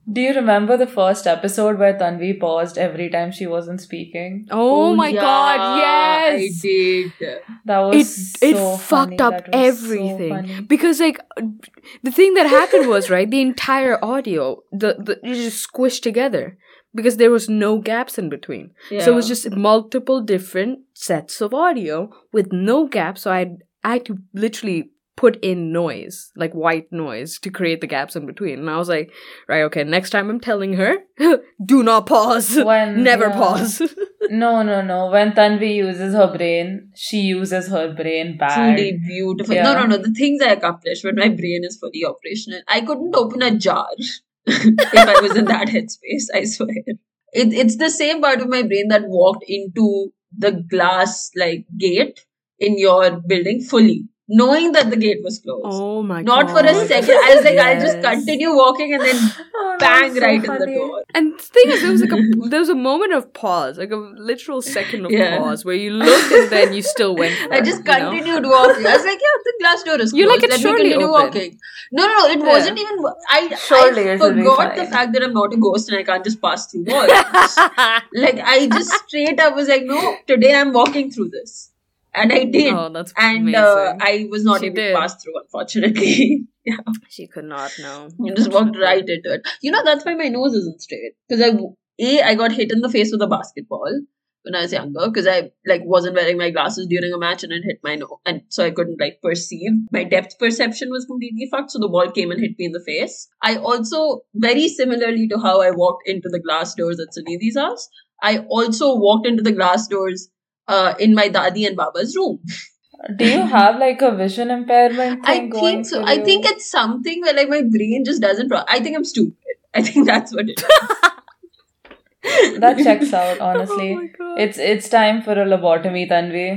Do you remember the first episode where Tanvi paused every time she wasn't speaking? Oh my god, yes! I did. That was It so fucked funny. up That was everything. So funny. Because like the thing that happened was, right, the entire audio, it just squished together. Because there was no gaps in between. Yeah. So it was just multiple different sets of audio with no gaps. So I had to literally put in noise, like white noise, to create the gaps in between. And I was like, right, okay, next time I'm telling her, do not pause. Never pause. No. When Tanvi uses her brain, she uses her brain bad. Truly beautiful. Yeah. No. The things I accomplished when my brain is fully operational. I couldn't open a jar if I was in that headspace, I swear. It's the same part of my brain that walked into the glass like gate in your building fully, knowing that the gate was closed. Oh my god. Not for a second. I was like, I'll just Yes. continue walking and then bang that's so right in the funny. door. And the thing is, there was a moment of pause, like a literal second of Yeah. pause, where you looked and then you still went for I it, just you know? continued walking. I was like, yeah, the glass door is closed. You're like, it's Let me surely continue open. walking. No, it wasn't even. Surely I it will be forgot the fine. fact that I'm not a ghost and I can't just pass through walls. Like, I just straight up was like, no, today I'm walking through this. And I did. Oh, that's And amazing. I was not She able did. to pass through, unfortunately. Yeah. She could not know. You just walked right into it. You know, that's why my nose isn't straight. Because I got hit in the face with a basketball when I was younger. Because I wasn't wearing my glasses during a match and it hit my nose. And so I couldn't perceive. My depth perception was completely fucked. So the ball came and hit me in the face. I also, very similarly to how I walked into the glass doors at Sunidhi's house, I also walked into the glass doors in my Dadi and Baba's room. Do you have like a vision impairment I thing going think so. for I you? think it's something where my brain just doesn't. I think I'm stupid. I think that's what it is. That checks out, honestly. Oh my god. It's time for a lobotomy, Tanvi.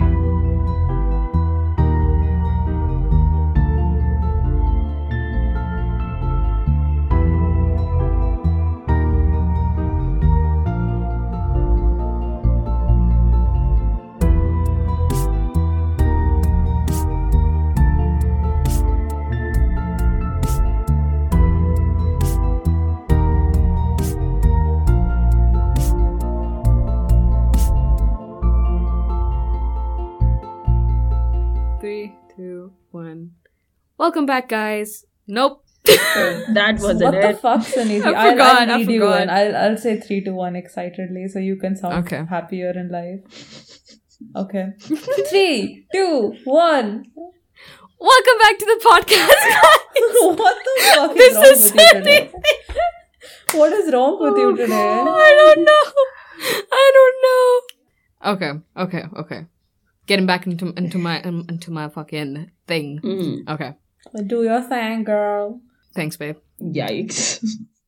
Three, two, one. Welcome back, guys. Nope. So that wasn't What the it. fuck, Sunidhi? I forgot, I'll I lead you forgot. in. I'll say 3, 2, 1 excitedly so you can sound Okay. happier in life. Okay. 3, 2, 1. Welcome back to the podcast, guys. What the fuck This is wrong is with you today? Sunidhi. What is wrong with you today? I don't know. Okay. Getting back into my fucking thing. Mhm. Okay. Do your thing, girl. Thanks, babe. Yikes.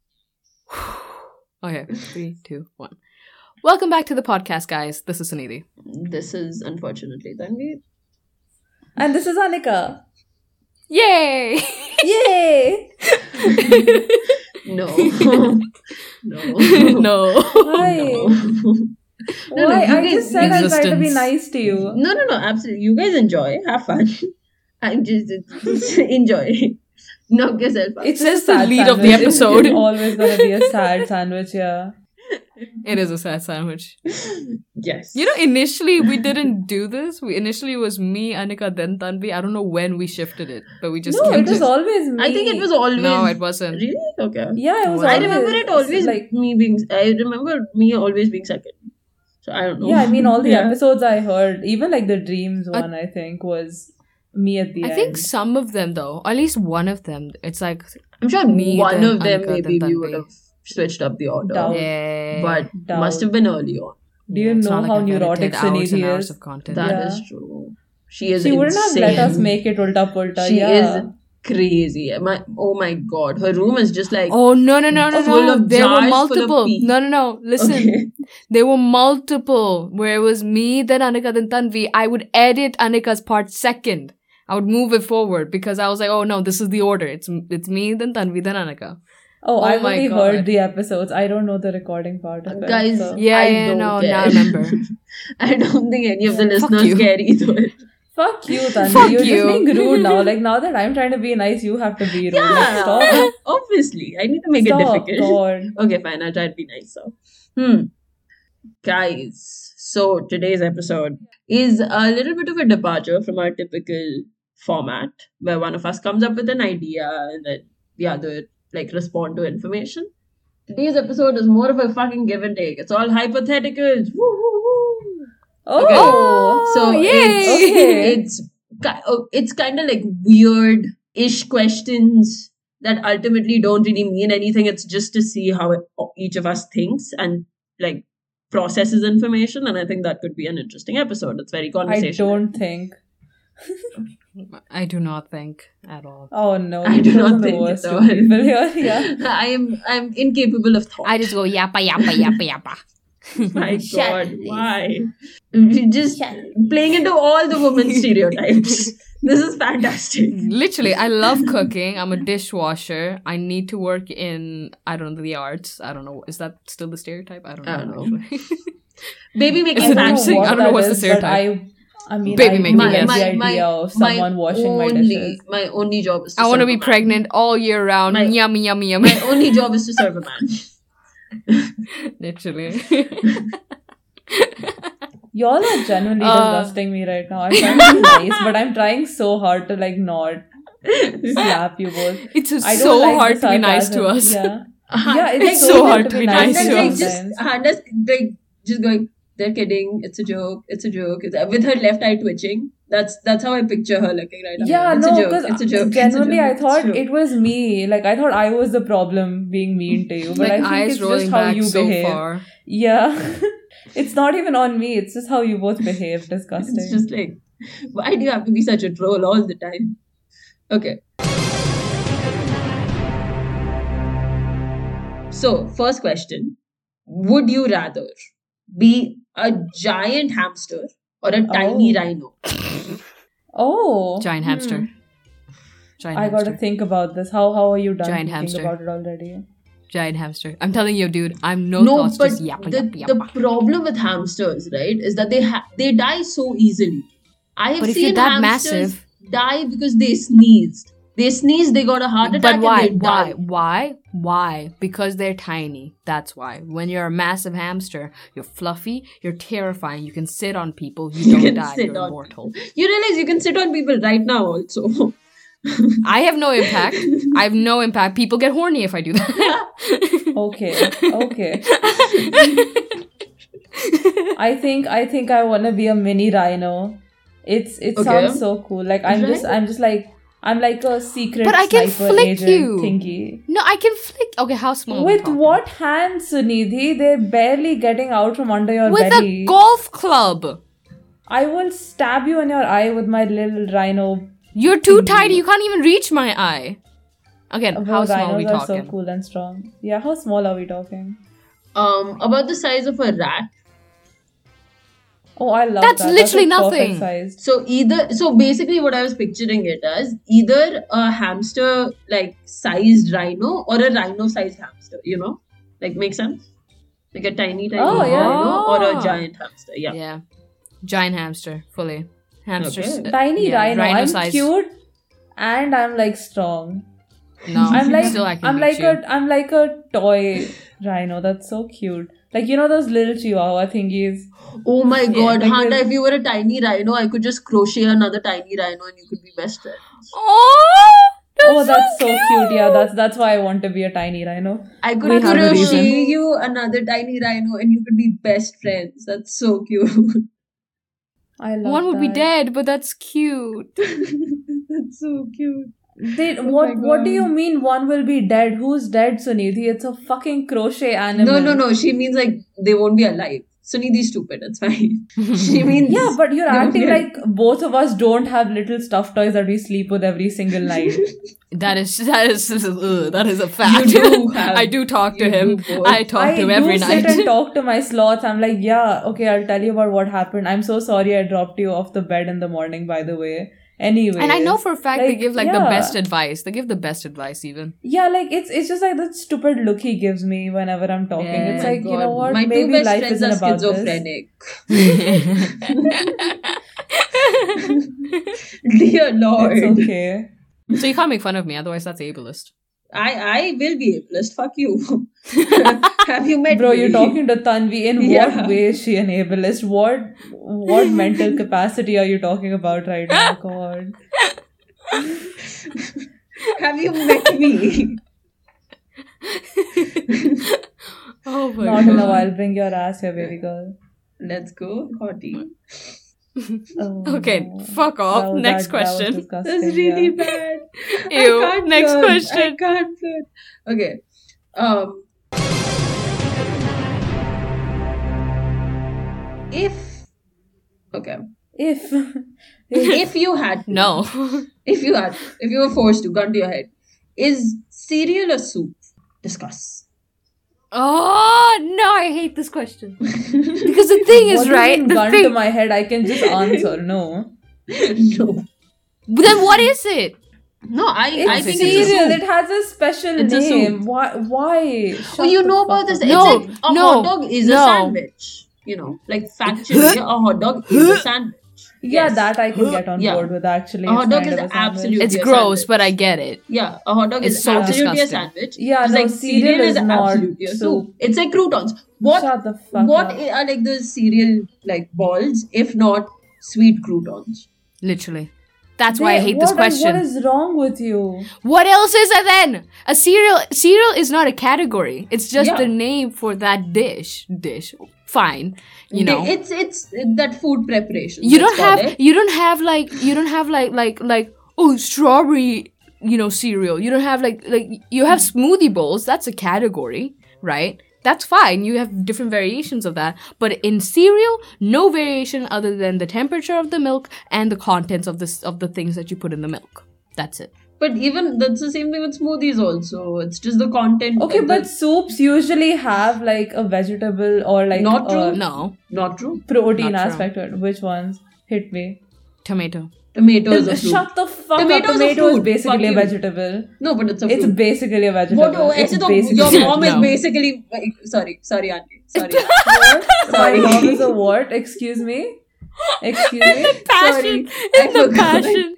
Okay. 3, 2, 1. Welcome back to the podcast, guys. This is Sunidhi. This is unfortunately Tanvi. And this is Anika. Yay! Yay! No. No. No. Why? No, Why? you I guys- just said I'll try to be Existence. nice to you. No, absolutely. You guys enjoy. Have fun. I'm just enjoy. Knock yourself out. It's Says a the sad lead of the sandwich. episode. It's always gonna be a sad sandwich, yeah. It is a sad sandwich. Yes. You know, initially we didn't do this. Initially it was me, Anika, then Tanvi. I don't know when we shifted it, but we just No, kept it was always me. I think it was always. No, it wasn't. Really? Okay. Yeah, it was I always. remember it always like. me being. I remember me always being second. So I don't know. Yeah, I mean, all the Yeah. episodes I heard, even like the dreams one, I think, was me at the I end. think some of them, though, at least one of them, it's like I'm sure Me, one then of them Anika, maybe then we Tanvi. would have switched up the order, Doubt. yeah. but Doubt. must have been early on. Do you It's know not like how I've neurotic edited hours and Sunidhi hours is? of content. That Yeah. is true. She is. She wouldn't have let us insane. make it ulta pulta. She yeah. is crazy. Oh my god, her room is just like. Oh no! Full of There were jars full of multiple. pee. No. Listen, Okay. there were multiple where it was me, then Anika, then Tanvi. I would edit Anika's part second. I would move it forward because I was like, oh no, this is the order. It's me, then Tanvi, then Anika. Oh, I've my only God. heard the episodes. I don't know the recording part of it. Guys, so. Yeah, I yeah, don't no, care. now I remember. I don't think any of the Fuck listeners you. care either. Fuck you, Tanvi. Fuck You're you. just being rude now. Like, now that I'm trying to be nice, you have to be rude. Like, Yeah, stop. obviously. I need to make it Stop, difficult. God. Okay, fine. I'll try to be nice. Guys, so today's episode is a little bit of a departure from our typical format where one of us comes up with an idea and then the other like respond to information. Today's episode is more of a fucking give and take. It's all hypotheticals. Woo, woo, woo. Oh. So yay! it's kind of like weird-ish questions that ultimately don't really mean anything. It's just to see how each of us thinks and like processes information, and I think that could be an interesting episode. It's very I conversational. don't think. I do not think at all. Oh no, I you do chose not the think worst at two all. people here. Yeah. I'm incapable of thought. I just go yappa yappa yappa yappa. My Shut God, up. why? Just playing into all the women's stereotypes. This is fantastic. Literally, I love cooking. I'm a dishwasher. I need to work in, I don't know, the arts. I don't know. Is that still the stereotype? I don't I don't know. know. actually. Baby making Is it fancy. actually? I don't know that what's the is, but stereotype. I mean, Baby I making do get fancy. the idea of someone washing my dishes. My only job is to I want to serve be a man. pregnant all year round. My- Yummy, yummy, yummy. My only job is to serve a man. Literally. Y'all are genuinely Uh, disgusting me right now. I'm trying to be nice, but I'm trying so hard to like not slap you both. It's I don't so like hard the to be nice to sarcasm. us. Yeah. Uh-huh. Yeah, it's Like, so hard to be nice and to then, us. like, just Handa's like just going, they're kidding, it's a joke, it's a joke. With her left eye twitching. That's how I picture her looking right now. Yeah, It's no, a joke, because it's a joke. genuinely I it's a thought joke. it was me. Like, I thought I was the problem being mean to you. But Like I think eyes it's rolling just how back you so behave. far. Yeah. It's not even on me. It's just how you both behave. Disgusting. It's just like, why do you have to be such a troll all the time? Okay. So, first question. Would you rather be a giant hamster or a tiny Oh. rhino? Oh. Giant hamster. Giant I hamster. gotta think about this. How are you done Giant thinking hamster. about it already? Giant hamster. I'm telling you, dude. I'm no, No, thoughts. but Just yappa, the, yappa, the yappa. problem with hamsters, right, is that they die so easily. I have But if you're seen that hamsters massive- die because they sneezed. They sneezed, they got a heart attack, But why? and they died. Why? Because they're tiny. That's why. When you're a massive hamster, you're fluffy, you're terrifying. You can sit on people. You can don't die. sit You're on immortal. You realize you can sit on people right now also. I have no impact. I have no impact. People get horny if I do that. Okay. I think I wanna be a mini rhino. It Okay. sounds so cool. Like I'm Rhino? just like a secret But I can sniper flick agent you. thingy. No, I can flick. Okay, how small? are we With talking? what hands, Sunidhi? They're barely getting out from under your With belly. a golf club. I will stab you in your eye with my little rhino. You're too tiny. You can't even reach my eye. Again, Well, how small are we rhinos are so talking? cool and strong. Yeah, how small are we talking? About the size of a rat. Oh, I love That's that. literally like perfect nothing. sized. So basically what I was picturing it as either a hamster like sized rhino or a rhino sized hamster, you know? Like make sense? Like a tiny Oh, yeah. rhino or a Oh. giant hamster. Yeah. Yeah. Giant hamster, fully. Hamsters. Okay. Tiny yeah, rhino. I'm size. cute and I'm like strong. No, I'm like still I can I'm beat like you. I'm like a toy rhino. That's so cute. Like, you know those little chihuahua thingies. Oh my god, like Handa, this- if you were a tiny rhino, I could just crochet another tiny rhino and you could be best friends. Oh, that's so cute. Yeah, that's why I want to be a tiny rhino. I could We have a reason. crochet you another tiny rhino and you could be best friends. That's so cute. I love One would be that. dead, but that's cute. That's so cute. They, Oh my what do God. you mean one will be dead? Who's dead, Sunidhi? It's a fucking crochet animal. No. She means like they won't be alive. Sunidhi's stupid. That's fine. She means Yeah, but you're they won't acting be- like both of us don't have little stuffed toys that we sleep with every single night. That is a fact. You do have- I do talk to you him. do both. I talk to him every do night. sit and talk to my sloths. I'm like, yeah, okay, I'll tell you about what happened. I'm so sorry I dropped you off the bed in the morning, by the way. Anyway. And I know for a fact they like, give like the yeah. best advice. They give the best advice even. Yeah, like it's just like that stupid look he gives me whenever I'm talking. Yeah. It's Oh my like, you God. know what? My two Maybe best life friends isn't are about this. schizophrenic. Dear Lord. It's okay. So you can't make fun of me, otherwise that's ableist. I will be ableist. Fuck you. Have you met Bro, me? you're talking to Tanvi. In Yeah. what way is she an ableist? What mental capacity are you talking about right now? God. Have you met me? Oh my Not in a god. while. Bring your ass here, baby girl. Let's go, hottie. Oh, Okay, no. fuck off. Next That question. was disgusting. That's really yeah. bad. Ew. I can't Next learn. question. I can't learn. Okay. If you had to, No. if you were forced to, gun to your head, is cereal a soup? Discuss. Oh no, I hate this question. Because the thing is, What do you right? mean The gun to thing. my head, I can just answer. No. No. Then what is it? No, I It's think cereal. it's a cereal. soup. It has a special It's a name. soup. Why? Oh, Shut you the know fuck about this? up. It's No, like a no, hot dog is a no. sandwich. You know, like factually, a hot dog is a sandwich. Yeah, Yes. that I can get on Yeah. board with actually. A hot It's dog kind is of a sandwich. absolutely It's a gross, sandwich. but I get it. Yeah, a hot dog It's is so absolutely a disgusting. sandwich. Yeah, It's no, like cereal is not absolutely a soup. soup. It's like croutons. What Shut the fuck what up. are like the cereal like balls if not sweet croutons? Literally. That's why I hate this What question. is wrong with you? What else is it then? A cereal is not a category. It's just Yeah. the name for that dish. Fine. You know. It's that food preparation. You let's don't call have it. you don't have like oh, strawberry, cereal. You don't have like you have smoothie bowls. That's a category, right? That's fine. You have different variations of that. But in cereal, no variation other than the temperature of the milk and the contents of the things that you put in the milk. That's it. But even that's the same thing with smoothies also. It's just the content. Okay, of but the, soups usually have like a vegetable or like Not true. a No. not true. protein Not true. aspect to it. Which ones? Hit me. Tomato. Tomato is a fruit. Shut the fuck Tomato up. is a Tomato is fruit. basically a Fuck you. vegetable. No, but it's a It's fruit. basically a vegetable. What? Oh, It's ऐसे तो basically your mom is No. basically sorry, auntie. Sorry. My Sorry. mom is a what? Excuse me? Excuse me? Passion. I In the forgot. passion.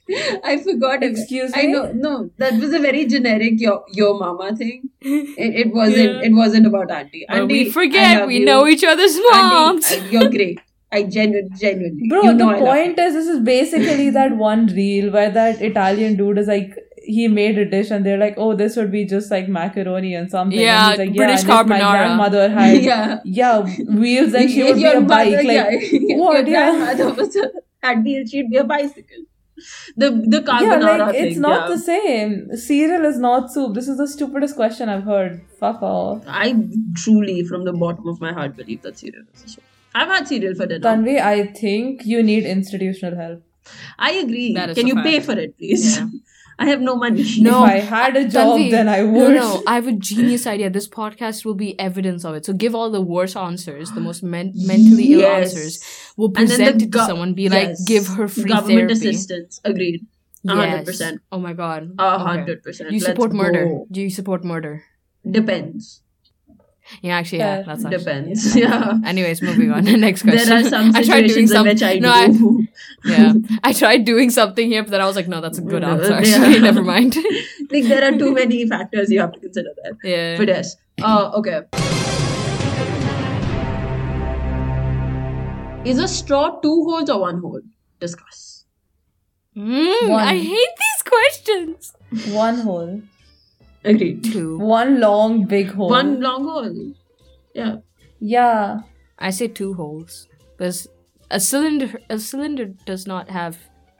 I forgot. Excuse I me? know. No, that was a very generic your mama thing. It wasn't. It wasn't about auntie. But Auntie, we I forget love we you. know each other's moms. Auntie, you're great. I genuinely. Bro, you know I the love point is, this is basically that one reel where that Italian dude is like, he made a dish and they're like, oh, this would be just like macaroni and something. Yeah, and he's like, British and if my carbonara. grandmother you. had, Yeah. wheels and she If would be your a bike. mother- Like, yeah, what? Your Yeah. grandmother had wheels, she'd be a bicycle. The Yeah, carbonara like, thing. it's not yeah. the same. Cereal is not soup. This is the stupidest question I've heard. Fuck off. I truly, from the bottom of my heart, believe that cereal is a soup. I've had cereal for dinner. Tanvi, I think you need institutional help. I agree. That is Can a you fact. pay for it, please? Yeah. I have no money. No. If I had a job, Tanvi, then I would. No, I have a genius idea. This podcast will be evidence of it. So give all the worst answers, the most mentally ill Yes. answers. We'll And then present the it to someone, be like, yes. give her free Government therapy. assistance. Agreed. Yes. 100%. Oh my god. 100%. You Let's support murder. go. Do you support murder? Depends. Yeah, actually, Yeah, that's actually, Depends. Yeah. Anyways, moving on. Next question. There are some I tried doing situations in which I do. yeah, I tried doing something here, but then I was like, no, that's a good No, answer. yeah. Actually, never mind. Like there are too many factors you have to consider there. Yeah. But yes. Okay. Is a straw 2 holes or 1 hole? Discuss. One. I hate these questions. One hole. Agreed. 2. One long, big hole. 1 long hole. Yeah. Yeah. I say 2 holes because a cylinder does not have.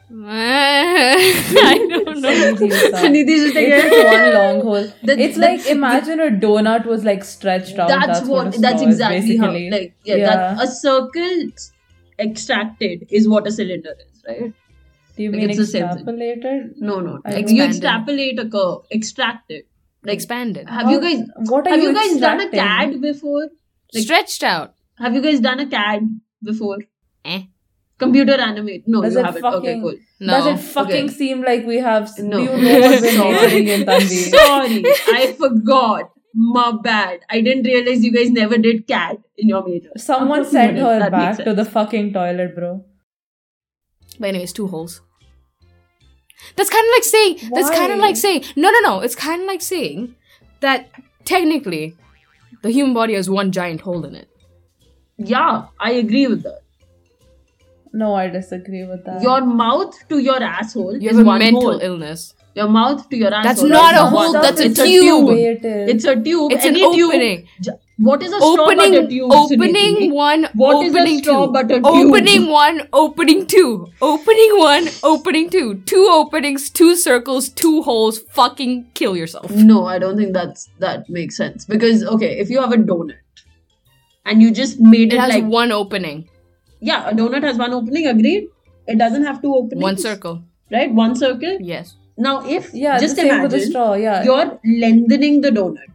I don't know. Nidhi just like, It's one long hole. That- It's that- like, imagine a donut was like stretched out. that's what a straw that's is, exactly how basically. like that a circle extracted is what a cylinder is, right? Do you like, mean it's the same thing. extrapolated? No. I Like you expanded. extrapolate a curve, extract it. Like Expanded. have you guys What are have you guys done a extracting? CAD before? Like, Stretched out. have you guys done a CAD before? Eh. Computer animate? No, Does you it haven't. Okay, fucking- cool. No. Does it fucking Okay. seem like we have... No. Do you know what we're Sorry. majoring in, Tanvi? Sorry, I forgot. My bad. I didn't realize you guys never did CAD in your major. Someone Of course send you her did. That back makes to the sense. fucking toilet, bro. But anyways, 2 holes. That's kind of like saying. That's kind of Why? like saying. No. It's kind of like saying that technically, the human body has 1 giant hole in it. Yeah, I agree with that. No, I disagree with that. Your mouth to your asshole You is have a one mental hole. illness. Your mouth to your asshole. That's is not a one hole, that's a It's tube. Way it is. It's a tube. It's Any an tube. opening. What is a straw butter tube? Opening Suniti? 1, What is a opening straw 2. butter tube? Opening 1, opening 2. Opening 1, opening 2. 2 openings, 2 circles, 2 holes. Fucking kill yourself. No, I don't think that makes sense. Because okay, if you have a donut and you just made It it has like 1 opening. yeah, a donut has 1 opening. Agreed. It doesn't have 2 openings. 1 circle. Right, 1 circle. Yes. Now, if Yeah, just the same with the imagine straw. Yeah. you're lengthening the donut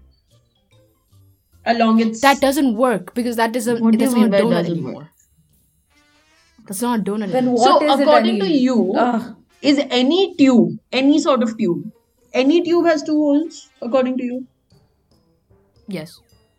along its. That doesn't work because that doesn't. What do That's you mean not a by it donut doesn't anymore. work? That's not a donut Then anymore. So, what is it? according to any- you, Ah, is any tube, any sort of tube, any tube has 2 holes? According to you, Yes.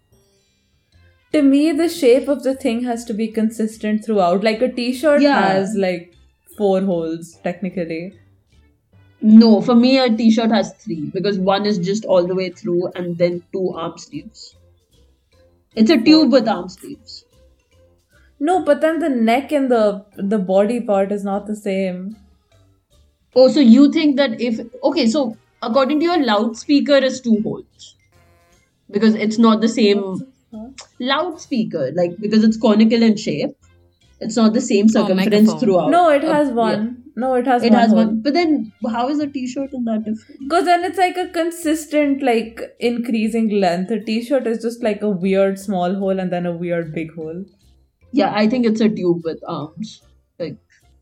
to me, the shape of the thing has to be consistent throughout. Like a t-shirt Yeah. has like 4 holes technically. no. For me, a t-shirt has 3 because 1 is just all the way through, and then 2 arm sleeves. It's a tube with arm sleeves. No, but then the neck and the body part is not the same. Oh, so you think that if okay, so according to your loudspeaker is 2 holes because it's not the same loudspeaker, like because it's conical in shape, it's not the same circumference microphone. throughout. No, it has Yeah. one. No, it has It one. has hole. one, but then how is a t-shirt in that different? Because then it's like a consistent, like increasing length. A t-shirt is just like a weird small hole and then a weird big hole. Yeah, I think it's a tube with arms. Like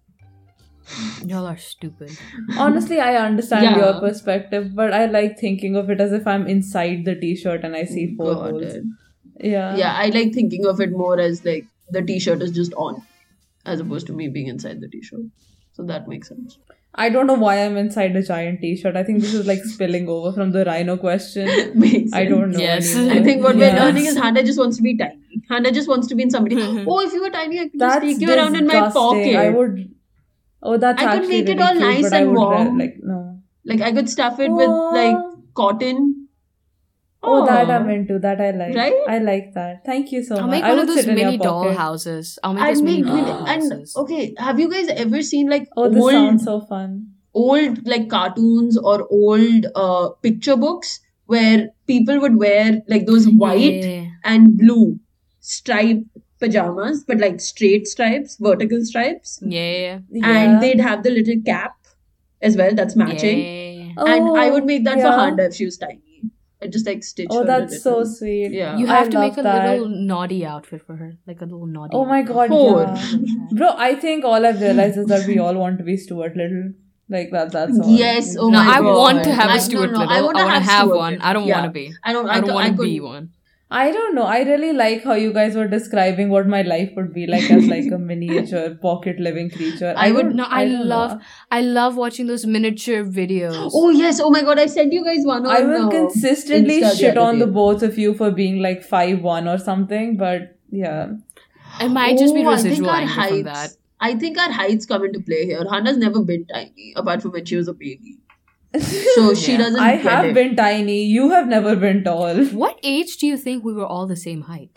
Y'all are stupid. Honestly, I understand Yeah. your perspective, but I like thinking of it as if I'm inside the t-shirt and I see 4 got holes. it. Yeah. Yeah, I like thinking of it more as like the t-shirt is just on, as opposed to me being inside the t-shirt. So that makes sense. I don't know why I'm inside a giant t-shirt. I think this is like spilling over from the rhino question. Makes I sense. don't know. Yes. anymore. I think what we're Yeah. learning is Hannah just wants to be tiny. Hannah just wants to be in somebody. Oh, if you were tiny, I could just That's take you around in my disgusting. pocket. I would. Oh, that's I could actually make it really all cute, nice but I and would warm. like no. Like I could stuff it with like cotton. Oh, that Aw. I'm into. That I like. Right? I like that. Thank you so I'll much. make I one would of those sit in your mini doll pocket. houses. I'll make I'd those mini make doll really, and houses. okay, have you guys ever seen like Oh, this old sounds so fun. old like cartoons or old picture books where people would wear like those white Yeah. and blue striped pajamas, but like straight stripes, vertical stripes, Yeah. and they'd have the little cap as well that's matching. Yeah. And I would make that for yeah. Handa if she was tiny. I'd just like stitch Oh, her a that's so little. sweet. Yeah. You I have to love make a that. little naughty outfit for her. Like a little naughty Oh my outfit. god, Poor. yeah. Bro, I think all I've realized is that we all want to be Stuart Little. Like that's all. Yes, oh No, my I God. want to have I- a Stuart no, Little. I want to have have Stuart one. Little. I don't Yeah. want to be. I don't I don't want to could- be one. I don't know. I really like how you guys were describing what my life would be like as like a miniature pocket living creature. I would- No, I don't love know. I love watching those miniature videos. Oh yes, oh my god, I sent you guys one on I will consistently Insta the shit other on the day. both of you for being like 5'1" or something, but yeah. It might just be Oh, I think residual our anger from heights- that. I think our heights come into play here. Hannah's never been tiny, apart from when she was a baby. So she Yeah. doesn't I get have it. been tiny. You have never been tall. What age do you think we were all the same height?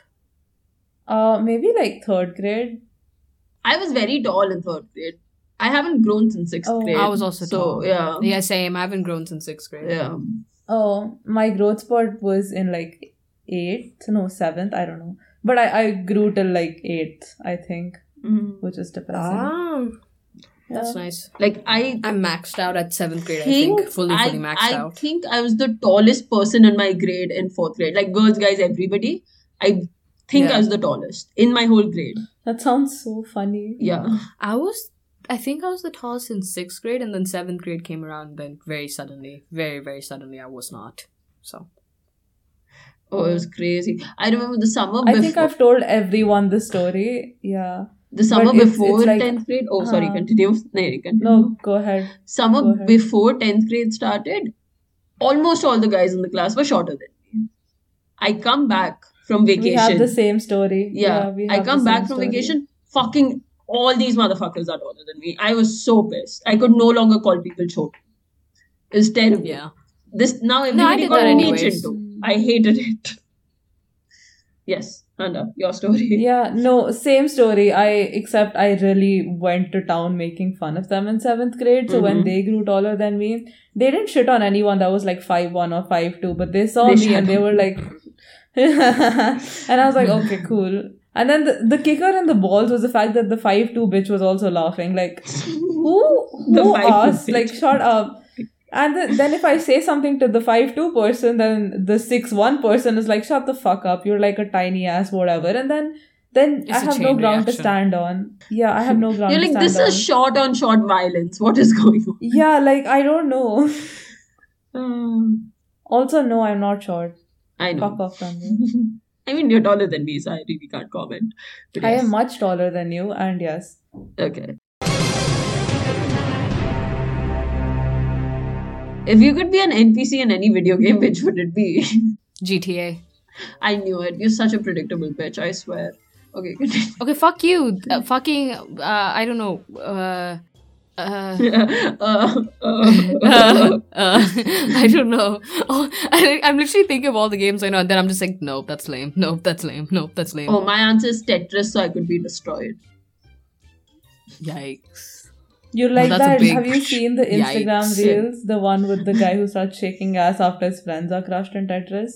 Maybe like 3rd grade. I was very tall in 3rd grade. I haven't grown since 6th Oh. grade. I was also so, tall. Yeah. Yeah, same. I haven't grown since 6th grade. Yeah. Oh, my growth spurt was in like 7th, I don't know. But I grew till like 8th, I think, Mhm. which is depressing. Ah, that's Yeah. nice. Like I I'm maxed out at 7th grade, I think. Fully maxed I out. think I was the tallest person in my grade in 4th grade. Like girls, guys, everybody. I think Yeah. I was the tallest in my whole grade. That sounds so funny. Yeah. I think I was the tallest in 6th grade, and then 7th grade came around, then very suddenly, very, very suddenly, I was not. So. Oh, it was crazy. I remember the summer I before. think I've told everyone the story. Yeah. The summer But it's before like- 10th grade. Oh, sorry, Uh-huh. continue. No, continue. No, go ahead. Summer go ahead. before 10th grade started, almost all the guys in the class were shorter than me. I come back from vacation. We have the same story. Yeah, we I have come the back same from story. vacation, fucking all these motherfuckers are taller than me. I was so pissed. I could no longer call people chota. It was terrible. Yeah. This now I everybody did called that me anyways. Chintu. I hated it. Yes, Handa, your story. Yeah, no, same story. Except I really went to town making fun of them in 7th grade. So when they grew taller than me, they didn't shit on anyone that was like 5'1" or 5'2", but they saw They me shut and they were like, and I was like, okay, cool. And then the kicker and the balls was the fact that the 5'2" bitch was also laughing. Like, The who 5'2" asked? bitch. Like, shut up. And then if I say something to the 5'2" person, then the 6'1" person is like, shut the fuck up. You're like a tiny ass, whatever. And then It's I a have no chain ground to reaction. stand on. Yeah, I have no ground You're to like, stand this on. is short on short violence. What is going on? Yeah, like, I don't know. Um, Also, no, I'm not short. I Fuck know. off from me. I mean, you're taller than me, so I really can't comment. But I yes. am much taller than you, and yes. Okay. If you could be an NPC in any video game, which would it be? GTA. I knew it. You're such a predictable bitch, I swear. Okay, continue. Okay, fuck you. I don't know. I don't know. Oh, I'm literally thinking of all the games I know, and then I'm just like, nope, that's lame. Nope, that's lame. Nope, that's lame. Oh, my answer is Tetris, so I could be destroyed. Yikes. You're like that's a that. big Have you seen the Instagram yikes. reels? The one with the guy who starts shaking ass after his friends are crushed in Tetris?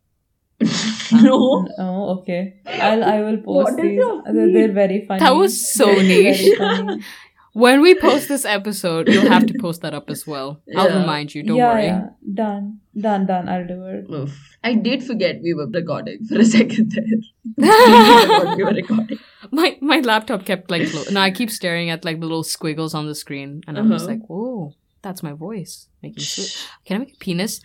No. Oh, okay. I will post What is these. your They're very funny. That was so Very niche. funny. When we post this episode, you'll have to post that up as well. I'll Yeah. remind you. Don't yeah, worry. yeah. Done. I'll do it. Oof. I did forget we were recording for a second there. I forgot we were recording. My laptop kept like no, I keep staring at like the little squiggles on the screen, and I'm just like, oh, that's my voice making. Can I make a penis?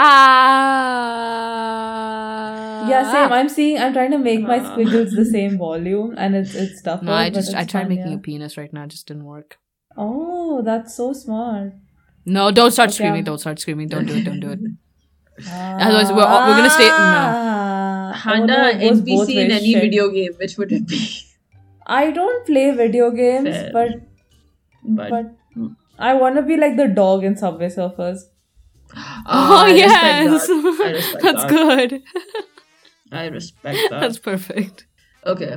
Yeah, same. I'm trying to make my squiggles the same volume, and it's tougher. No, I but it's tried fun, making yeah. a penis right now. It just didn't work. Oh, that's so smart. No, don't start Okay, screaming. I'm- Don't start screaming. Don't do it. Don't do it. Otherwise, we're gonna stay. No. Handa, it goes both NPC in ways, any shit. video game, which would it be? I don't play video games, Fair. but I want to be like the dog in Subway Surfers. Oh I respect yes, that. I respect that's that. good. I respect that. That's perfect. Okay.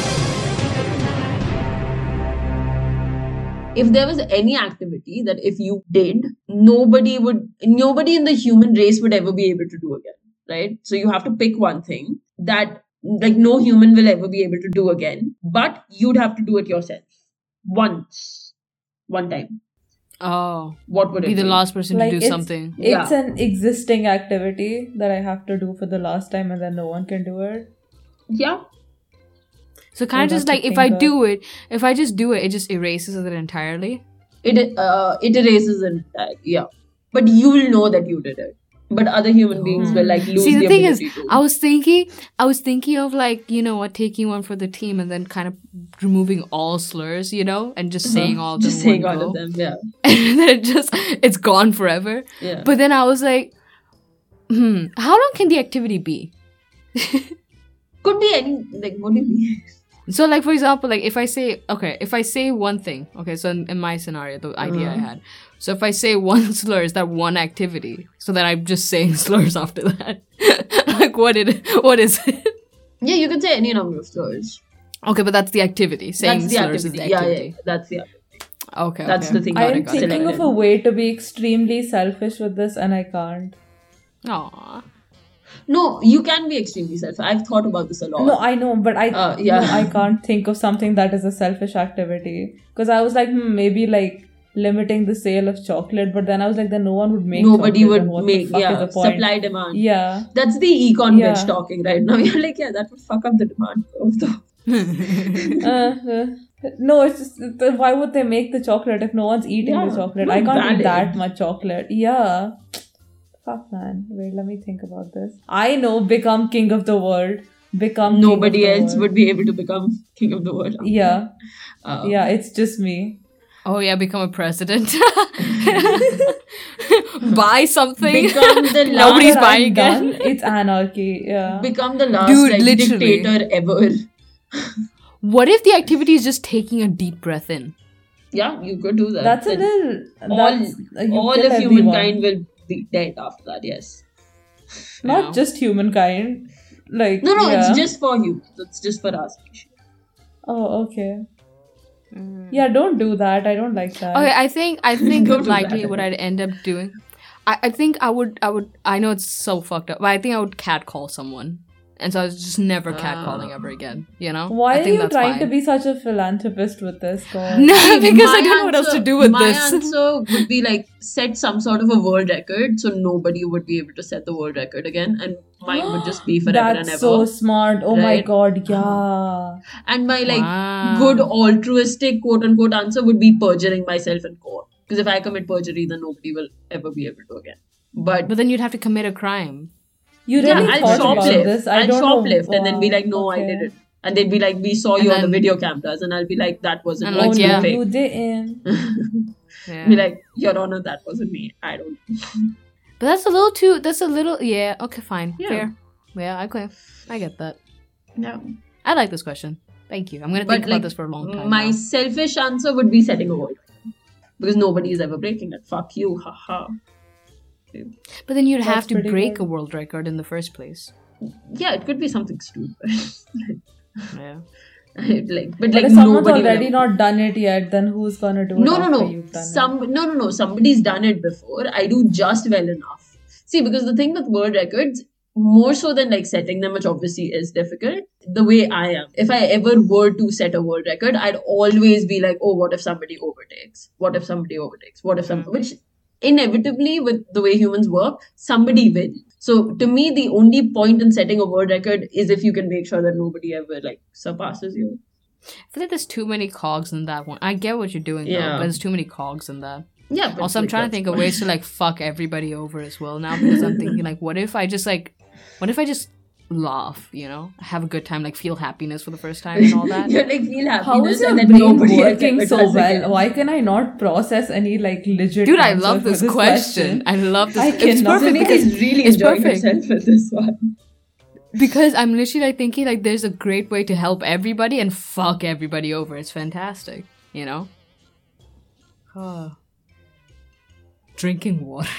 If there was any activity that if you did, nobody in the human race would ever be able to do again, right? So you have to pick one thing that like no human will ever be able to do again, but you'd have to do it yourself once, one time. Oh, What would it be the be? last person Like to do it's- something. It's Yeah. an existing activity that I have to do for the last time, and then no one can do it. Yeah. So kind of I'll just have like to if I think do it, if I just do it, it just erases it entirely. It erases it. Yeah. But you will know that you did it. But other human beings will like lose See, the thing is, ability to. I was thinking of like, you know what, taking one for the team and then kind of removing all slurs, you know, and just saying all of them Just in saying one all go. of them, yeah. And then it's gone forever. Yeah. But then I was like, how long can the activity be? Could be any, like, what do you mean? So like, for example, like if I say one thing, okay, so in my scenario, the idea I had, so if I say one slur, is that one activity? So then I'm just saying slurs after that. Like what is it? Yeah, you could say any number of slurs. Okay, but that's the activity. Saying That's the slurs activity. is the activity. Yeah, that's the activity. Okay, That's okay. the thing. I about am it. got it. thinking of a way to be extremely selfish with this, and I can't. Aww. No, you can be extremely selfish. I've thought about this a lot. No, I know, but yeah. no, I can't think of something that is a selfish activity. Because I was like, maybe like limiting the sale of chocolate, but then I was like, then no one would make Nobody chocolate, would then what make, the fuck is yeah, the point? supply demand. Yeah. That's the econ Yeah. bitch talking right now. You're like, yeah, that would fuck up the demand of the. No, it's just, why would they make the chocolate if no one's eating Yeah, the chocolate? not I can't valid. eat that much chocolate. Yeah. Fuck, man. Wait, let me think about this. I know, become king of the world. Become Nobody king of the else world. would be able to become king of the world. Yeah. Um, Yeah, it's just me. Oh yeah, become a president. Buy something. Become the last. Nobody's After buying I'm it. done, it's anarchy. Yeah. Become the last Dude, like, literally. dictator ever. What if the activity is just taking a deep breath in? Yeah, you could do that. That's a Then little. all You all kill of everyone. humankind will be dead after that. Yes. Not Yeah. just humankind. Like No, yeah. it's just for humans. It's just for our species. Oh, okay. Yeah, don't do that. I don't like that. Okay, I think Don't do likely that. what I'd end up doing. I think I would I know it's so fucked up, but I think I would catcall someone. And so I was just never catcalling ever again, you know? Why I are think you that's trying fine. to be such a philanthropist with this? God. No, because I My don't know what else to do with my this. answer would be like set some sort of a world record, so nobody would be able to set the world record again, and mine would just be forever and That's ever. so smart. Oh my Right? god, yeah. And my like Wow. good altruistic quote unquote answer would be perjuring myself in court. Because if I commit perjury, then nobody will ever be able to again. But But then you'd have to commit a crime. You yeah, really I'll thought about shoplift. this. I I'll don't know. shoplift and then be like, no, I Okay. didn't. And they'd be like, we saw And you on the then- video cameras, and I'll be like, that wasn't And me. Oh, like, It's yeah. no, you fake. didn't. Yeah. Be like, Your Honor, that wasn't me. I don't. But that's a little yeah, okay, fine. Yeah. Fair. Yeah, okay. I get that. No. I like this question. Thank you. I'm gonna But think like, about this for a long time. my now. selfish answer would be setting a world record. Because nobody is ever breaking it. Fuck you, haha. But then you'd That's have to pretty break good. a world record in the first place. Yeah, it could be something stupid. Yeah. but But like if someone's nobody will already ever- not done it yet, then who's gonna do it No, after no, no. you've done it? No. Somebody's done it before. I do just well enough. See, because the thing with world records, more so than like setting them, which obviously is difficult, the way I am. If I ever were to set a world record, I'd always be like, oh, what if somebody overtakes? What if somebody overtakes? What if somebody... Which inevitably, with the way humans work, somebody will. So to me, the only point in setting a world record is if you can make sure that nobody ever like surpasses you. I feel like there's too many cogs in that one. I get what you're doing though, Yeah. but there's too many cogs in that. Yeah. But Also, I'm like, trying to that's think of fine. ways to like fuck everybody over as well now because I'm thinking like, what if I just laugh, you know, have a good time, like feel happiness for the first time and all that. You're like feel happiness How is your and then brain nobody else working ever so does well? again. Why can I not process any like legit? Dude, I answer love for this question. I love this. I It's cannot. perfect Suneet because is really it's enjoying perfect. herself with this one. Because I'm literally like thinking like there's a great way to help everybody and fuck everybody over. It's fantastic, you know? Oh. Drinking water.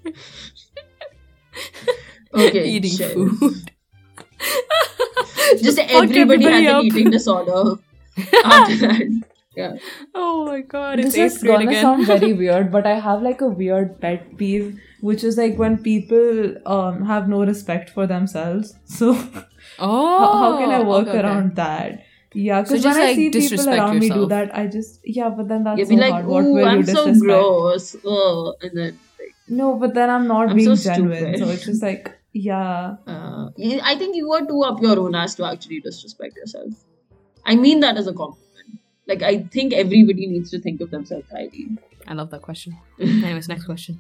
Okay, Eating shit. food. Just fuck everybody has everybody an up. eating disorder after that. Yeah. Oh my god, it's This is 8th grade gonna again. sound very weird, but I have like a weird pet peeve, which is like when people have no respect for themselves. So Oh, how can I work okay, okay. around that? Yeah, So because just, when I like, see people disrespect around me do yourself. that, I just but then that's You'll so be like, hard. What ooh, will I'm you so disrespect? gross. Oh, and then like, No, but then I'm not I'm being so genuine. stupid. So it's just like, yeah. I think you are too up your own ass to actually disrespect yourself. I mean that as a compliment. Like, I think everybody needs to think of themselves highly. I love that question. Anyways, next question.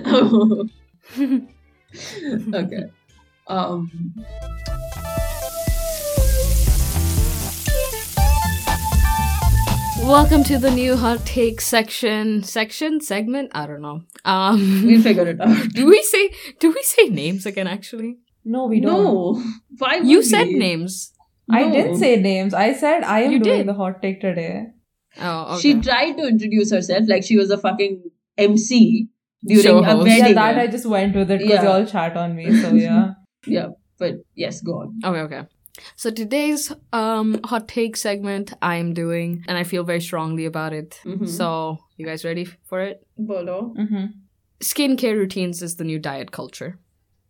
Okay. Welcome to the new hot take segment. I don't know. We'll figure it out. do we say names again? Actually, No, we don't. No. Why you would said we? names. I No. didn't say names. I said I am You doing did. the hot take today. Oh, okay. She tried to introduce herself like she was a fucking MC during Show a host. wedding. Yeah, that I just went with it because Yeah. they all chat on me. So yeah. Yeah, but yes, go on. Okay. So today's hot take segment I'm doing, and I feel very strongly about it. Mhm. So you guys ready for it? Bolo. Mm-hmm. Skincare routines is the new diet culture.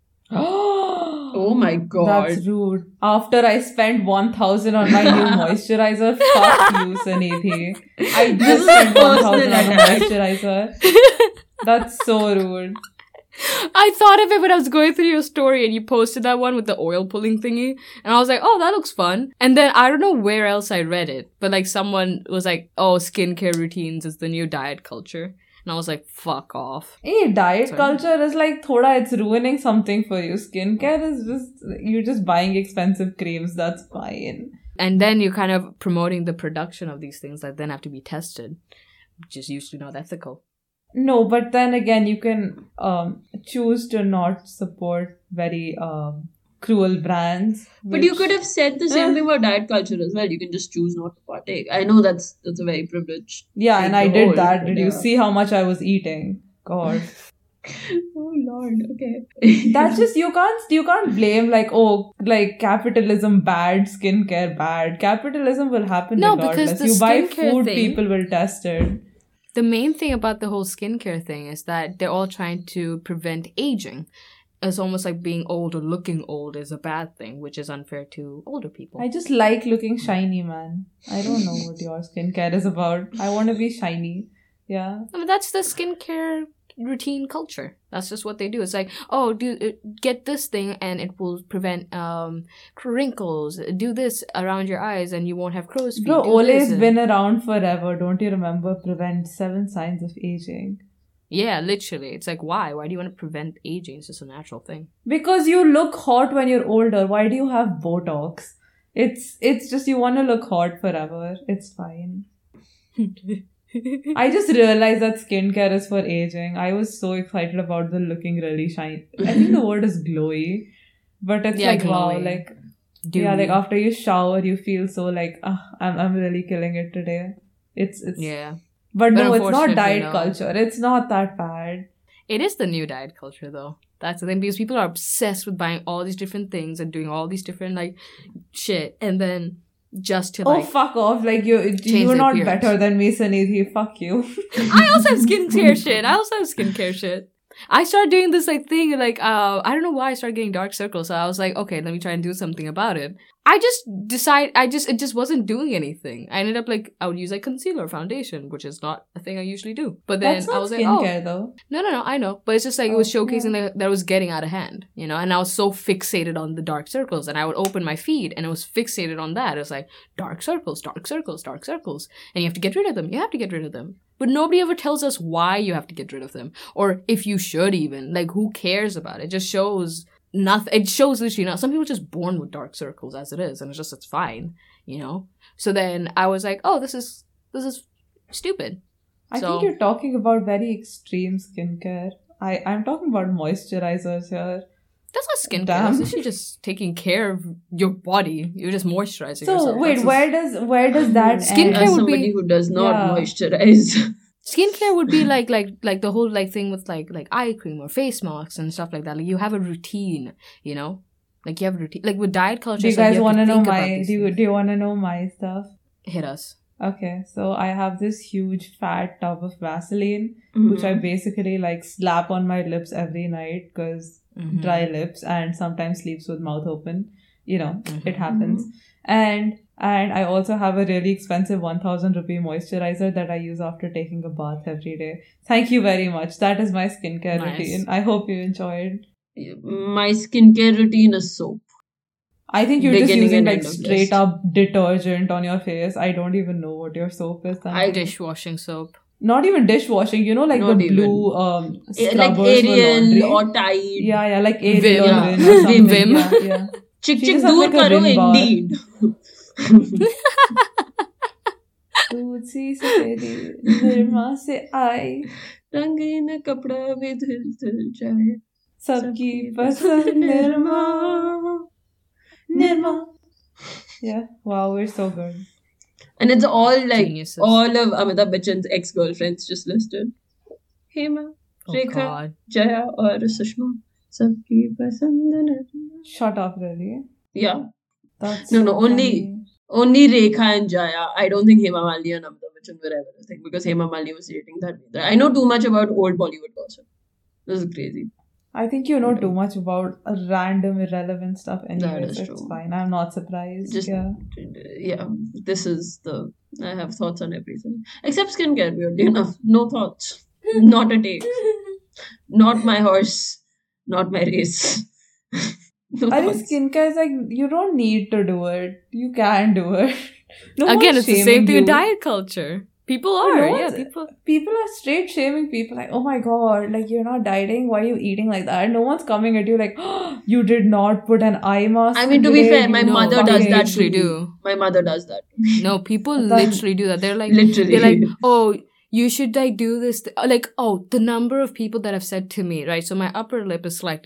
Oh my god. That's rude. After I spent 1,000 on my new moisturizer, fuck you, Sunidhi. I This just is a spent 1,000 on a personal attack. moisturizer. That's so rude. I thought of it when I was going through your story and you posted that one with the oil pulling thingy. And I was like, oh, that looks fun. And then I don't know where else I read it, but like someone was like, oh, skincare routines is the new diet culture. And I was like, fuck off. Hey, diet Sorry. culture is like thoda, it's ruining something for you. Skincare is just, you're just buying expensive creams. That's fine. And then you're kind of promoting the production of these things that then have to be tested, which is usually not ethical. No, but then again, you can choose to not support very cruel brands. But you which- could have said the same thing about diet culture as well. You can just choose not to partake. I know that's a very privileged. Yeah, thing and to I did hold, that. but Did you yeah. see how much I was eating? God. Oh Lord, okay. That's just you can't blame like capitalism bad, skincare bad. Capitalism will happen No, because regardless. the You buy skincare food, thing- people will test it. The main thing about the whole skincare thing is that they're all trying to prevent aging. It's almost like being old or looking old is a bad thing, which is unfair to older people. I just like looking shiny, man. I don't know what your skincare is about. I want to be shiny. Yeah. I mean, that's the skincare routine culture. That's just what they do. It's like, oh, get this thing and it will prevent wrinkles. Do this around your eyes and you won't have crow's feet. Bro, Do Olay's this. been around forever. Don't you remember? Prevent 7 signs of aging. Yeah, literally. It's like, why? Why do you want to prevent aging? It's just a natural thing. Because you look hot when you're older. Why do you have Botox? It's just you want to look hot forever. It's fine. I just realized that skincare is for aging. I was so excited about the looking really shiny. I think the word is glowy. But it's Yeah, like, wow, glowy. like, Dewy. yeah, like after you shower, you feel so like, I'm really killing it today. It's Yeah. But no, it's not unfortunately, diet no. culture. It's not that bad. It is the new diet culture, though. That's the thing, because people are obsessed with buying all these different things and doing all these different, like, shit. And then just to, Oh, like... fuck off. Like, you're their not appearance. better than me, Sunidhi. Fuck you. I also have skincare shit. I started doing this, like, thing, like, I don't know why I started getting dark circles. So I was like, okay, let me try and do something about it. It just wasn't doing anything. I ended up, like, I would use, like, concealer or foundation, which is not a thing I usually do. But then That's not I was like, oh, skincare, though. no, I know. But it's just like, it was Oh, showcasing that I was getting out of hand, you know? And I was so fixated on the dark circles. And I would open my feed and it was fixated on that. It was like, dark circles, dark circles, dark circles. And you have to get rid of them. You have to get rid of them. But nobody ever tells us why you have to get rid of them. Or if you should even. Like, who cares about it? It just shows nothing. It shows literally not. Some people are just born with dark circles as it is. And it's fine, you know? So then I was like, oh, this is stupid. I So- think you're talking about very extreme skincare. I'm talking about moisturizers here. That's not skincare. Damn. That's literally just taking care of your body. You're just moisturizing So yourself. wait, That's where does that Skincare end? As would somebody be- who does not Yeah. moisturize. skincare would be like the whole like thing with like eye cream or face masks and stuff like that. Like you have a routine, you know? Like you have a routine. Like with diet culture, Do you it's like guys have want to know think about my? these Do things. you want to know my stuff? Hit us? Okay, so I have this huge fat tub of Vaseline, Mm-hmm. which I basically like slap on my lips every night because Mhm. dry lips and sometimes sleeps with mouth open. You know, Mhm. it happens. And I also have a really expensive 1,000 rupee moisturizer that I use after taking a bath every day. Thank you very much. That is my skincare Nice. routine. I hope you enjoyed. My skincare routine is soap. I think you're just Beginning using and like end of straight list. up detergent on your face. I don't even know what your soap is. I- Dishwashing soap. Not even dishwashing, you know, like Not the even. blue Like scrubbers for Ariel laundry. or Tide. Yeah, like Ariel Vim. or Yeah. Rin or something. Vim. Yeah. Chick She chick just has dur like a karo rim bar. indeed. दूध सी सफेदी निर्मा से आई रंगीन कपड़ा भी धुल धुल जाए सबकी पसंद Nirma Nirma. Yeah, wow, we're so good. And it's all like Geniuses. all of Amitabh Bachchan's ex-girlfriends just listed. Hema, Oh Rekha, God. Jaya और सुषमा सबकी पसंद Nirma. Shut up, really. Yeah. That's No, so no, funny. only Rekha and Jaya. I don't think Hema Malini and Amitabh Bachchan were ever a thing because Hema Malini was dating Dharmendra. I know too much about old Bollywood gossip. This is crazy. I think you know too much about random irrelevant stuff anyways. is It's true. fine. I'm not surprised. Just Yeah. yeah, this is the. I have thoughts on everything except skincare. Weirdly enough, no thoughts, not a take, not my horse, not my race. No I think thoughts. skincare is like you don't need to do it. You can do it. No Again, one's it's the same shaming thing you. with diet culture. People No are, one's- people. People are straight shaming people like, oh my god, like you're not dieting. Why are you eating like that? No one's coming at you like, oh, you did not put an eye mask. I mean, to be today, fair, my you mother fucking-" does that literally to me. do. My mother does that. No, people But- literally do that. They're like, Literally. they're like, oh, you should like do this. Like, oh, the number of people that have said to me, right? So my upper lip is slightly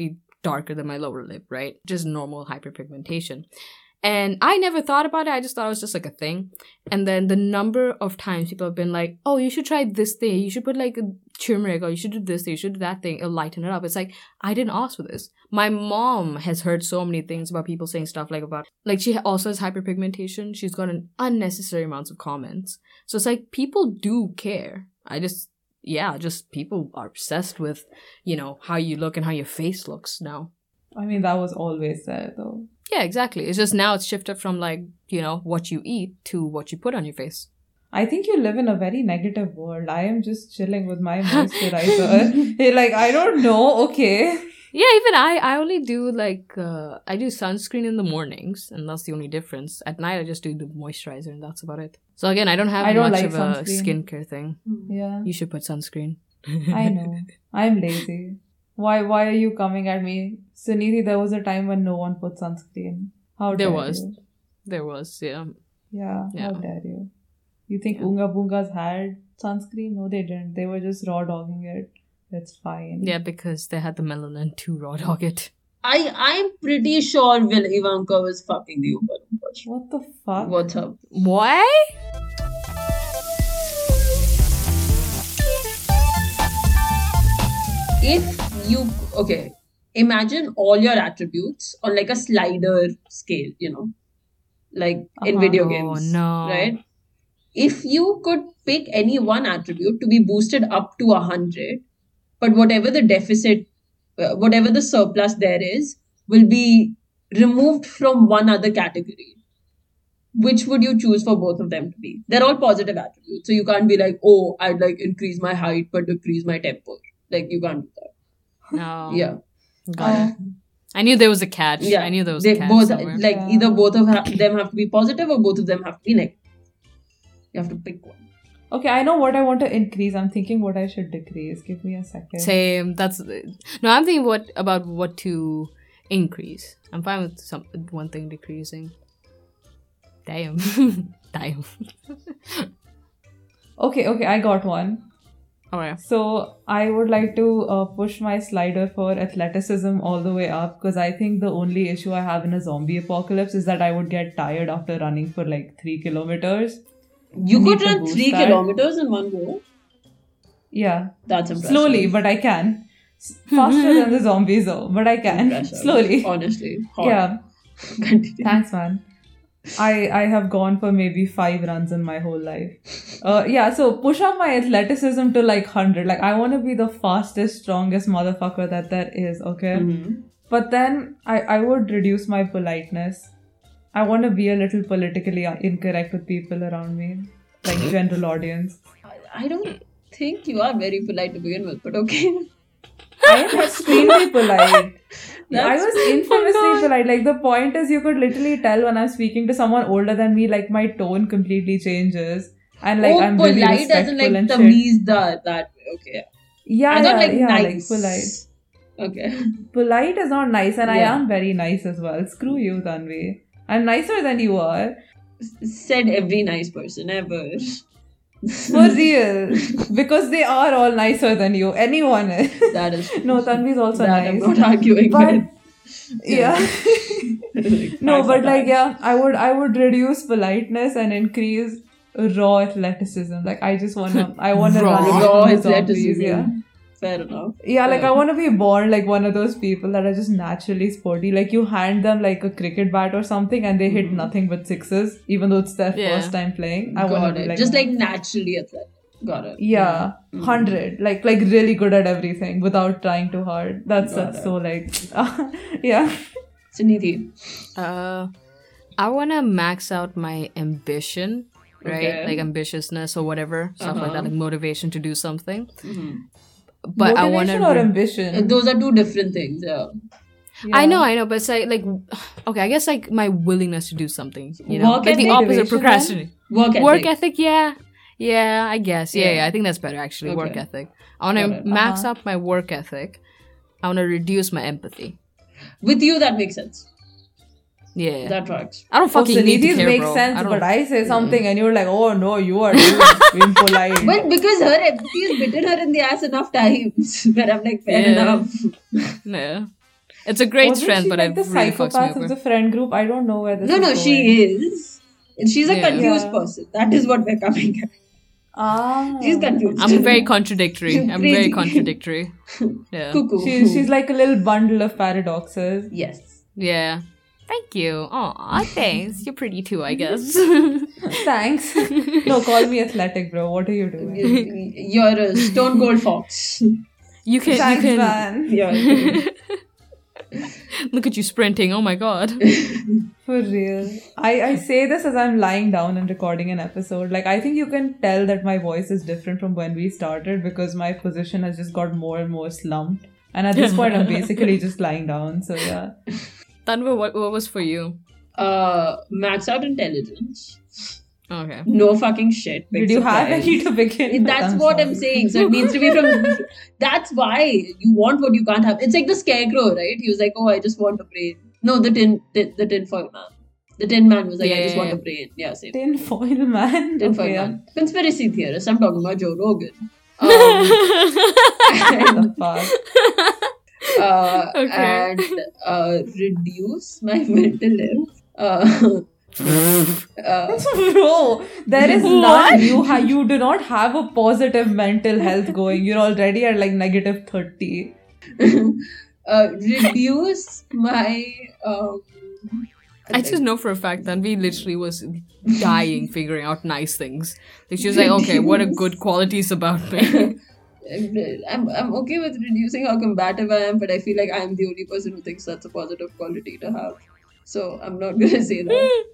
darker than my lower lip, right? Just normal hyperpigmentation. And I never thought about it. I just thought it was just like a thing. And then the number of times people have been like, oh, you should try this thing. You should put like a turmeric, or you should do this thing, you should do that thing. It'll lighten it up. It's like, I didn't ask for this. My mom has heard so many things about people saying stuff like she also has hyperpigmentation. She's gotten unnecessary amounts of comments. So it's like, people do care. Just people are obsessed with, how you look and how your face looks now. I mean, that was always there though. Yeah, exactly. It's just now it's shifted from what you eat to what you put on your face. I think you live in a very negative world. I am just chilling with my moisturizer. Like, I don't know. Okay. Yeah, even I only do I do sunscreen in the mornings, and that's the only difference. At night, I just do the moisturizer, and that's about it. So again, I don't have much like of a skincare thing. Yeah. You should put sunscreen. I know. I'm lazy. Why are you coming at me? Sunidhi, there was a time when no one put sunscreen. How dare you? There was, yeah. Yeah, how dare you? You think Oonga Boongas had sunscreen? No, they didn't. They were just raw dogging it. It's fine. Yeah, because they had the melanin to raw dog it. I'm pretty sure Ivanka was fucking the Oompa Loompas. What the fuck? What's up? Why? Imagine all your attributes on like a slider scale, like in video games. No. Right? If you could pick any one attribute to be boosted up to 100, but whatever the deficit, whatever the surplus there is, will be removed from one other category. Which would you choose for both of them to be? They're all positive attributes. So you can't be like, oh, I'd like increase my height but decrease my temper. Like, you can't do that. No. Yeah. Got it. I knew there was a catch. Yeah. I knew there was a catch both, somewhere. Either both of them have to be positive or both of them have to be negative. You have to pick one. Okay, I know what I want to increase. I'm thinking what I should decrease. Give me a second. Same. I'm thinking about what to increase. I'm fine with one thing decreasing. Damn. Damn. Okay, I got one. Okay. So I would like to push my slider for athleticism all the way up, because I think the only issue I have in a zombie apocalypse is that I would get tired after running for like 3 kilometers. You could run 3 kilometers in one go? Yeah. That's impressive. Slowly, but I can. Faster than the zombies though, but I can. Impressive. Slowly. Honestly. Hot. Yeah. Continue. Thanks, man. I have gone for maybe 5 runs in my whole life. So push up my athleticism to like 100. Like, I want to be the fastest, strongest motherfucker that there is, okay? Mm-hmm. But then I would reduce my politeness. I want to be a little politically incorrect with people around me. Like, general audience. I don't think you are very polite to begin with, but okay. I am extremely polite. I was infamously polite. Like, the point is, you could literally tell when I'm speaking to someone older than me, like, my tone completely changes. And, like, I'm really polite respectful doesn't and like shit. tamiz that way. Okay. Yeah, I thought like nice. polite. Okay. Polite is not nice, and I Yeah. am very nice as well. Screw you, Tanvi. I'm nicer than you are. Said every nice person ever. For real. Because they are all nicer than you. Anyone is. That is No, Tanvi is also that nice. I'm not arguing But with. yeah. No, Facts but are like, facts. yeah, I would reduce politeness and increase raw athleticism. Like, I wanna run Raw with zombies, athleticism. yeah. Fair enough. Yeah, like, Yeah. I want to be born like one of those people that are just naturally sporty. Like, you hand them like a cricket bat or something and they hit nothing but sixes, even though it's their Yeah. first time playing. I want Got to be it. like Just that. like naturally athletic. Got it. Yeah, 100. Like really good at everything without trying too hard. That's Got so like, yeah. Sunidhi. I want to max out my ambition, right? Okay. Like ambitiousness or whatever, stuff like that, like motivation to do something. Mm-hmm. But I want Motivation or to. ambition? Those are two different things. Yeah. Yeah. I know, but it's like, okay, I guess like my willingness to do something, you know, Work like the ethic? opposite of Motivation, procrastinating. Work ethic. Yeah, I guess. Yeah. Yeah, I think that's better actually. Work Okay. ethic. I want Got to it. max up my work ethic. I want to reduce my empathy. With you, that makes sense. Yeah. That tracks. I don't fucking need to Sunidhi's care, makes bro. sense, I don't- but I say something and you're like, oh no, you are being polite. But because her empathy has bitten her in the ass enough times, where I'm like, fair Yeah. enough. Yeah. It's a great Wasn't strength, she but like it the really fucks me psychopath over. of the friend group? I don't know where this is No, going. she is. She's a Yeah. confused Yeah. person. That is what we're coming at. Ah. She's confused. I'm very contradictory. I'm very Crazy. contradictory. Yeah. Cuckoo. She's like a little bundle of paradoxes. Yes. Yeah. Thank you. Aw, thanks. You're pretty too, I guess. Thanks. No, call me athletic, bro. What are you doing? You're a stone cold fox. You can. Thanks, you can. man. Yeah. Look at you sprinting. Oh my god. For real. I say this as I'm lying down and recording an episode. Like, I think you can tell that my voice is different from when we started because my position has just got more and more slumped. And at this point, I'm basically just lying down. So, yeah. Tanva, what was for you? Max out intelligence. Okay. No fucking shit. Big Did you have surprise. any to begin with? That's I'm what I'm sorry. saying. So it needs to be from. That's why you want what you can't have. It's like the scarecrow, right? He was like, "Oh, I just want a brain." No, the tin foil man. The tin man was like, "I just want a brain." Yeah, same. Tin foil man. Tin foil Okay, man. Conspiracy theorist. I'm talking about Joe Rogan. What the fuck? Okay. And reduce my mental health. Bro, there is none. You do not have a positive mental health going. You're already at like negative 30. Reduce my I just know for a fact that we literally was dying figuring out nice things. Like she was like, okay, what are good qualities about me? I'm okay with reducing how combative I am, but I feel like I'm the only person who thinks that's a positive quality to have. So I'm not gonna say that.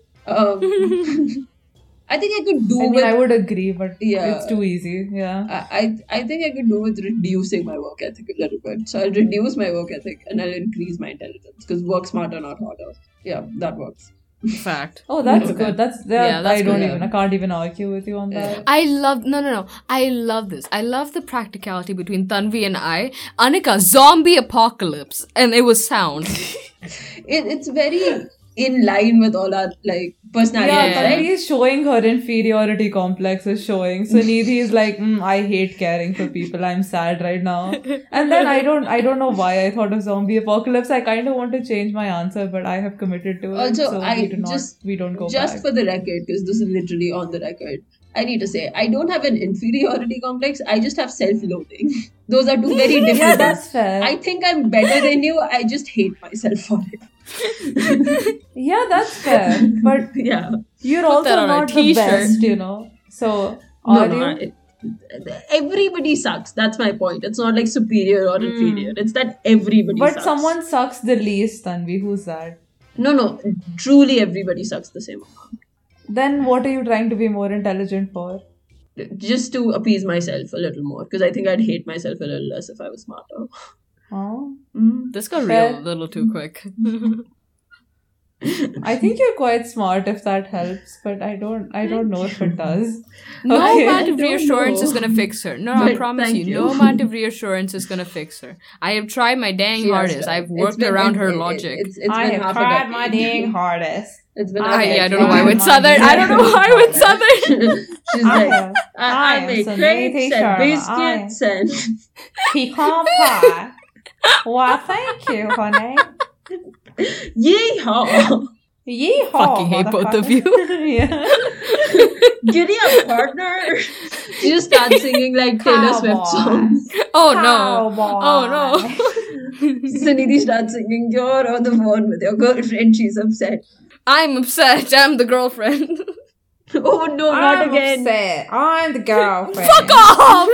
I think I could do I mean, with I would agree, but Yeah. it's too easy. Yeah. I think I could do with reducing my work ethic a little bit. So I'll reduce my work ethic and I'll increase my intelligence because work smarter, not harder. Yeah, that works. Fact. Oh, that's Okay. good. That's Yeah, that's I don't good. even. I can't even argue with you on that. I love no. I love this. I love the practicality between Tanvi and I. Anika, zombie apocalypse, and it was sound. It's very in line with all our like personalities, Yeah, Yeah. Tanvi right? is showing her inferiority complex is showing. So Nidhi is like, I hate caring for people. I'm sad right now. And then I don't know why I thought of zombie apocalypse. I kind of want to change my answer, but I have committed to it. Also, so I we don't go just back. for the record, because this is literally on the record. I need to say, I don't have an inferiority complex. I just have self-loathing. Those are two very different Yeah, things. that's fair. I think I'm better than you. I just hate myself for it. Yeah, that's fair. But Yeah. you're Put that also on a not the t-shirt. best, you know. So No, are no, you? everybody sucks. That's my point. It's not like superior or inferior. It's that everybody But sucks. someone sucks the least, Tanvi. Who's that? No. Truly, everybody sucks the same amount. Then what are you trying to be more intelligent for? Just to appease myself a little more. Because I think I'd hate myself a little less if I was smarter. Oh. This got Fair. real a little too quick. I think you're quite smart if that helps, but I don't know if it does. No Okay. amount of I don't reassurance is know. gonna fix her. No, I But promise thank you, you. no amount of reassurance is gonna fix her. I have tried my dang She has hardest. tried. I've It's worked been- around her it- logic. It's been half a decade. hardest. It's been I don't know I why I am went my southern. I don't know why I went southern. She's like, am I make Suniti crepes and Sharma. biscuits and pecan pie. Well, thank you, honey. yeehaw! Yeehaw, Fucking hate both of you. Yeah. Giddy up, partner! She just starts singing like Taylor Swift Cowboy. songs. Oh no. Cowboy. Oh no. Sunidhi starts singing, you're on the phone with your girlfriend, she's upset. I'm upset. I'm the girlfriend. Oh no, not I'm again. upset. I'm the girlfriend. Fuck off!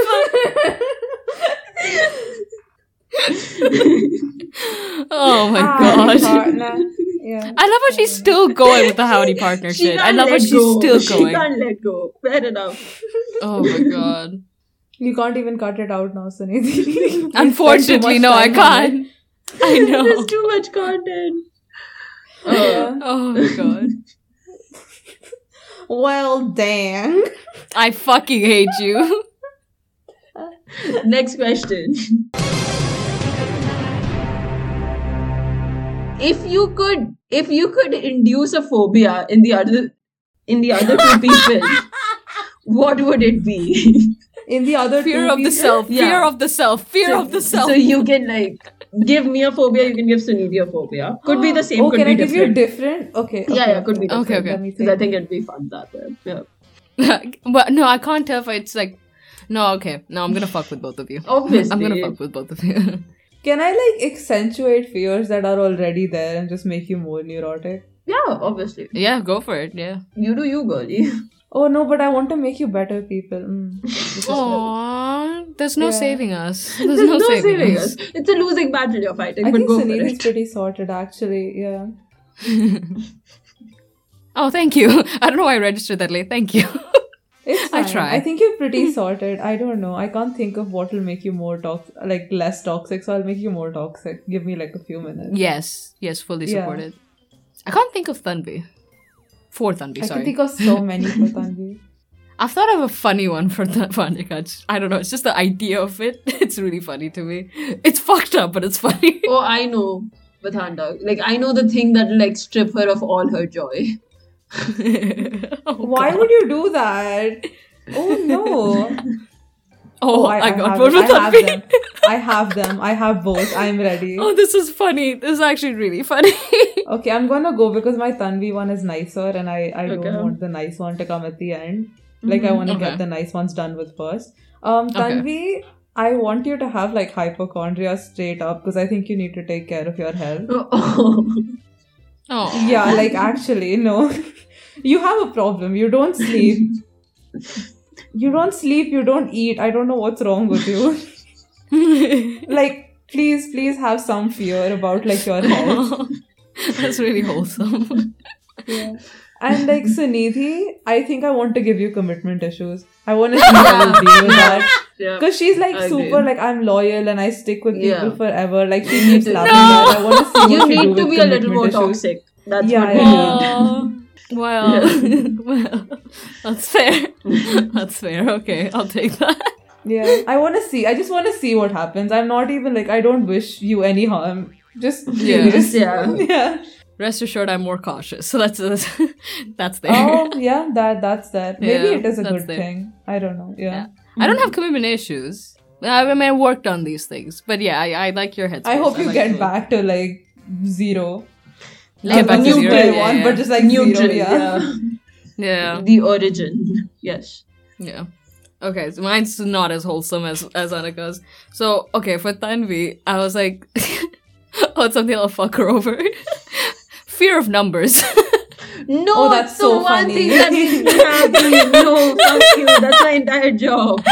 Oh my Howdy, god. partner. Yeah. I love how she's still going with the howdy partner She shit. I can't love how let she's go. still She going. can't let go. Fair enough. Oh my god. You can't even cut it out now, Sunidhi. Unfortunately, no, I can't. I know. There's too much content. Yeah. Oh my god. Well, dang. I fucking hate you. Next question. If you could induce a phobia in the other two people, what would it be? In the other Fear two of the pieces, self. Yeah. Fear of the self. Fear of the self. So you can like give me a phobia, you can give Sunidhi a phobia. Could be the same, Oh, could can be I give different. you different? Okay. Yeah, could be different. Okay. Let me Because I think. think it'd be fun that way. Yeah. But no, I can't tell if it's like. No, okay. No, I'm gonna fuck with both of you. Obviously. I'm gonna fuck with both of you. Can I like accentuate fears that are already there and just make you more neurotic? Yeah, obviously. Yeah, go for it. Yeah. You do you, girlie. Oh no, but I want to make you better people. This is Aww, there's no Yeah. saving us. There's no saving us. It's a losing battle you're fighting, I but think go for Sunil is it. pretty sorted actually. Yeah. Oh, thank you. I don't know why I registered that late. Thank you. It's I fine. try. I think you're pretty sorted. I don't know. I can't think of what will make you more like less toxic. So I'll make you more toxic. Give me like a few minutes. Yes, fully Yeah. supported. I can't think of Tanvi. For Tanvi, I sorry. can think of so many for Tanvi. I've thought of a funny one for Anika. I don't know. It's just the idea of it. It's really funny to me. It's fucked up, but it's funny. Oh, I know. With Handa. Like, I know the thing that will like strip her of all her joy. Oh, Why God. would you do that? Oh no. Oh, I got have one them. for Tanvi. I have them. I have both. I'm ready. Oh, this is funny. This is actually really funny. Okay, I'm gonna go because my Tanvi one is nicer and I Okay. don't want the nice one to come at the end. Like I want to Okay. get the nice ones done with first. Tanvi, I want you to have like hypochondria straight up because I think you need to take care of your health. Oh. Oh. Yeah, like actually, no. You have a problem. You don't sleep. You don't sleep, you don't eat. I don't know what's wrong with you. Like, please have some fear about like your health. That's really wholesome. Yeah. And like Sunidhi, I think I want to give you commitment issues. I want to see how you deal with that. Yeah. Because she's like I super, agree. like I'm loyal and I stick with people Yeah. forever. Like she keeps laughing No. at. I want to see You what you do need to with be a little more commitment issues. toxic. That's Yeah, what we yeah. need. Well, well, that's fair. That's fair. Okay, I'll take that. Yeah, I want to see. I just want to see what happens. I'm not even like I don't wish you any harm. Just Yeah. curious. Yeah. Yeah. Rest assured, I'm more cautious. So that's there. Oh yeah, that's that. Maybe Yeah, it is a that's good there. thing. I don't know. Yeah. I don't have commitment issues. I mean, I worked on these things, but yeah, I like your headspace. I hope you like get it. back to like zero. Get back to neutral zero, yeah, one, yeah. but just like Neutral, zero. Yeah. Yeah, The origin. Yes. yeah. Okay, so mine's not as wholesome as Annika's. So okay, for Tanvi, I was like, oh, it's something I'll fuck her over. Fear of numbers. No, Oh, that's it's the so one funny. thing that makes me happy. No, fuck you. That's my entire job.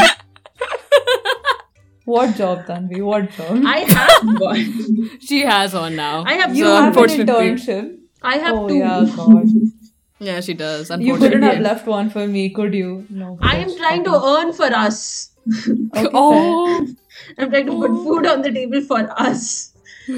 What job, Tanvi? What job? I have one. She has one now. I have You So have an unfortunately- internship. I have Oh two. yeah, God. Yeah, she does. You Unfortunately. couldn't have left one for me, could you? No. I am trying to earn for us. Okay, Oh, I'm trying to put food on the table for us.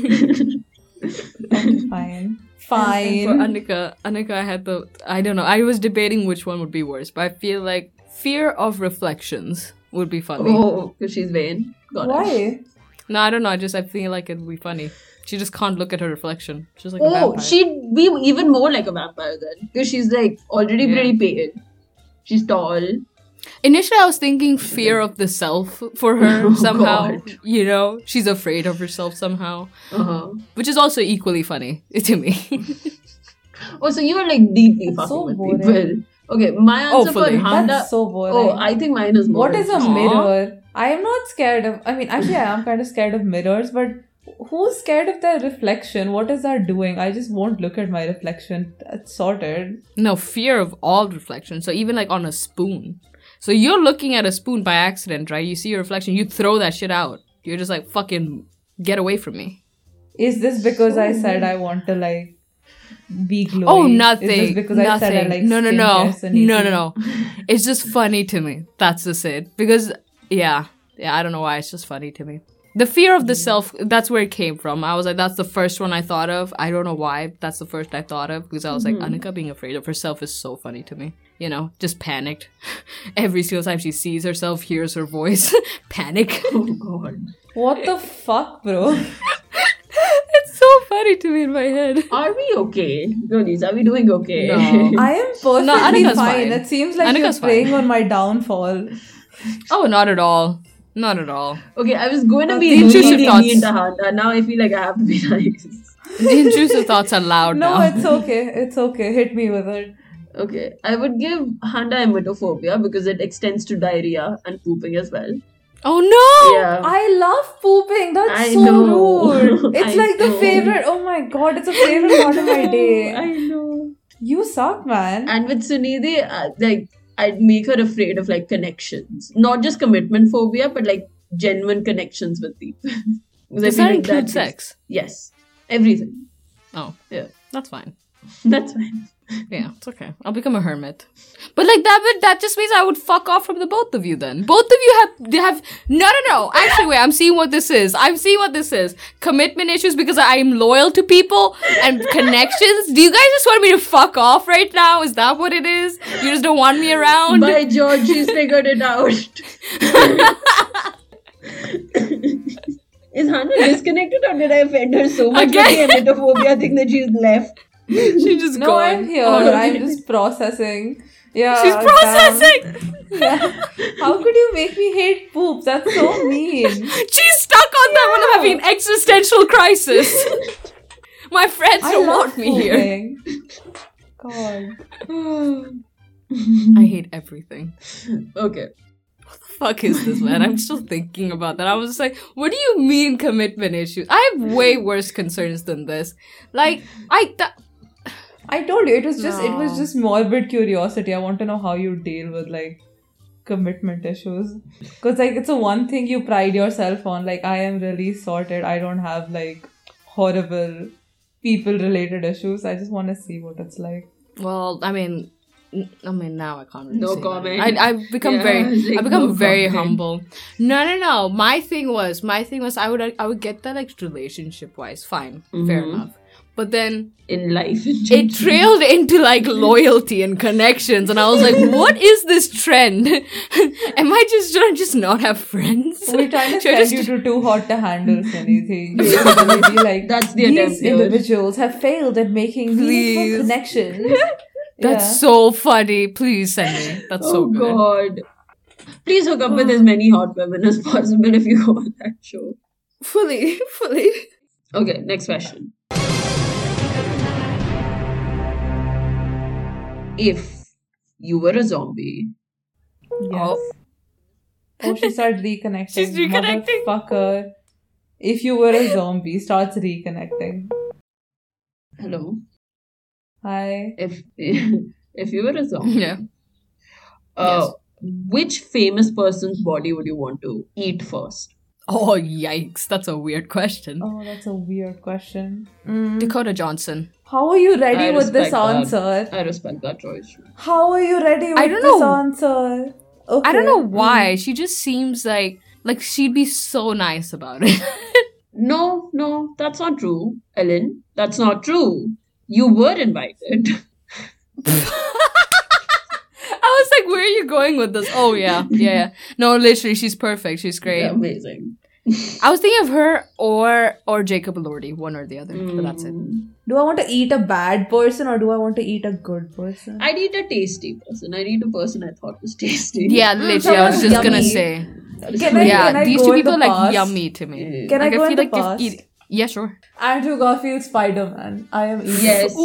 fair. Fine. For Fine. Annika, I don't know. I was debating which one would be worse, but I feel like fear of reflections would be funny. Oh, because she's vain. Got it. Why? No, I don't know. I feel like it would be funny. She just can't look at her reflection. She's like a Oh, vampire. she'd be even more like a vampire then. Because she's like already Yeah. pretty pale. She's tall. Initially, I was thinking fear of the self for her Oh, somehow. God. You know, she's afraid of herself somehow, Uh-huh. which is also equally funny to me. Oh, so you are like deeply That's fucking so with boring. people. Okay, my answer for Hopefully. Handa. That's so boring. Oh, I think mine is more. What is a interesting. mirror? I am not scared of. I mean, actually, I am kind of scared of mirrors, but who's scared of their reflection? What is that doing? I just won't look at my reflection. That's sorted. No, fear of all reflection. So even like on a spoon. So you're looking at a spoon by accident, right? You see your reflection, you throw that shit out. You're just like, fucking get away from me. Is this because I said I want to like be glowy? Oh, nothing. Is this because nothing. I said I like no. skincare, No. It's just funny to me. That's just it. Because, yeah, I don't know why. It's just funny to me. The fear of the self, that's where it came from. I was like, that's the first one I thought of. I don't know why. That's the first I thought of. Because I was like, Annika being afraid of herself is so funny to me. You know, just panicked. Every single time she sees herself, hears her voice, panic. Oh God. What the fuck, bro? It's so funny to me in my head. Are we okay? Girlies, are we doing okay? No. I am perfectly Annika's fine. fine. It seems like Annika's you're preying fine. on my downfall Oh, not at all. Not at all. Okay, I was going to be The intrusive really thoughts. mean to Handa. Now I feel like I have to be nice. The intrusive thoughts are loud No, now. it's okay. It's okay. Hit me with it. Okay, I would give Handa emetophobia because it extends to diarrhea and pooping as well. Oh no! Yeah. I love pooping. That's I so know. rude. It's I like the know. favorite. Oh my god, it's a favorite part of my day. I know. You suck, man. And with Sunidhi, like, I'd make her afraid of like connections, not just commitment phobia, but like genuine connections with people. Because I Does feel that like include is- sex? Yes, everything. Oh, Yeah, that's fine. that's fine. Yeah, it's okay. I'll become a hermit. But like that just means I would fuck off from the both of you then. Both of you have no. Actually, wait, I'm seeing what this is. Commitment issues because I am loyal to people and connections. Do you guys just want me to fuck off right now? Is that what it is? You just don't want me around? By George, she's figured it out. Is Hannah disconnected or did I offend her so much Again? with the emetophobia thing that she's left? She just No, gone. I'm here. Oh, I'm just processing. Yeah. She's processing. Damn. Yeah. How could you make me hate poop? That's so mean. She's stuck on that when I'm having an existential crisis. My friends I don't love want me here. pooping. God. I hate everything. Okay. Fuck is this, man? I'm still thinking about that. I was just like, what do you mean commitment issues? I have way worse concerns than this. Like, I told you it was No. just morbid curiosity. I want to know how you deal with like commitment issues. Because like it's a one thing you pride yourself on. Like I am really sorted. I don't have like horrible people related issues. I just want to see what it's like. well, I mean, now I can't really No say comment. that. I've become Yeah, very, like, I've become no very comment. humble. No. My thing was, I would get that like relationship wise, fine, fair Mhm. enough. But then In life. in it general. trailed into like loyalty and connections, and I was like, what is this trend? Am I just not have friends? We're trying to Should I send just- you to too hot to handle anything. You're gonna be like, That's the these attempt here." individuals have failed at making Please. meaningful connections. That's Yeah. so funny. Please send me. That's so Oh good. God. Please hook up with as many hot women as possible if you go on that show. Fully. Okay, next question. If you were a zombie, Yes. Oh, she started reconnecting. She's reconnecting. Motherfucker. If you were a zombie, starts reconnecting. hello. Hi. If if you were a zombie, Yeah. uh, which famous person's body would you want to eat first? Oh, yikes. That's a weird question. Oh, that's a weird question. Dakota Johnson. How are you ready I with this respect that. answer? I respect that choice. How are you ready with I don't this know. answer? Okay. I don't know why. She just seems like she'd be so nice about it. No, that's not true, Ellen. That's not true. You were invited. I was like, where are you going with this? Oh, yeah. No, literally, she's perfect. She's great. Yeah, amazing. I was thinking of her or Jacob Elordi, one or the other, but that's it. Do I want to eat a bad person or do I want to eat a good person? I'd eat a tasty person. I'd eat a person I thought was tasty. Yeah, literally, I was just gonna Yummy. say. Can I Yeah, these go two in people the are like past? yummy to me. Can I Like, go in feel the like past? yeah, sure. Andrew Garfield Spider-Man. I am eating. Yes.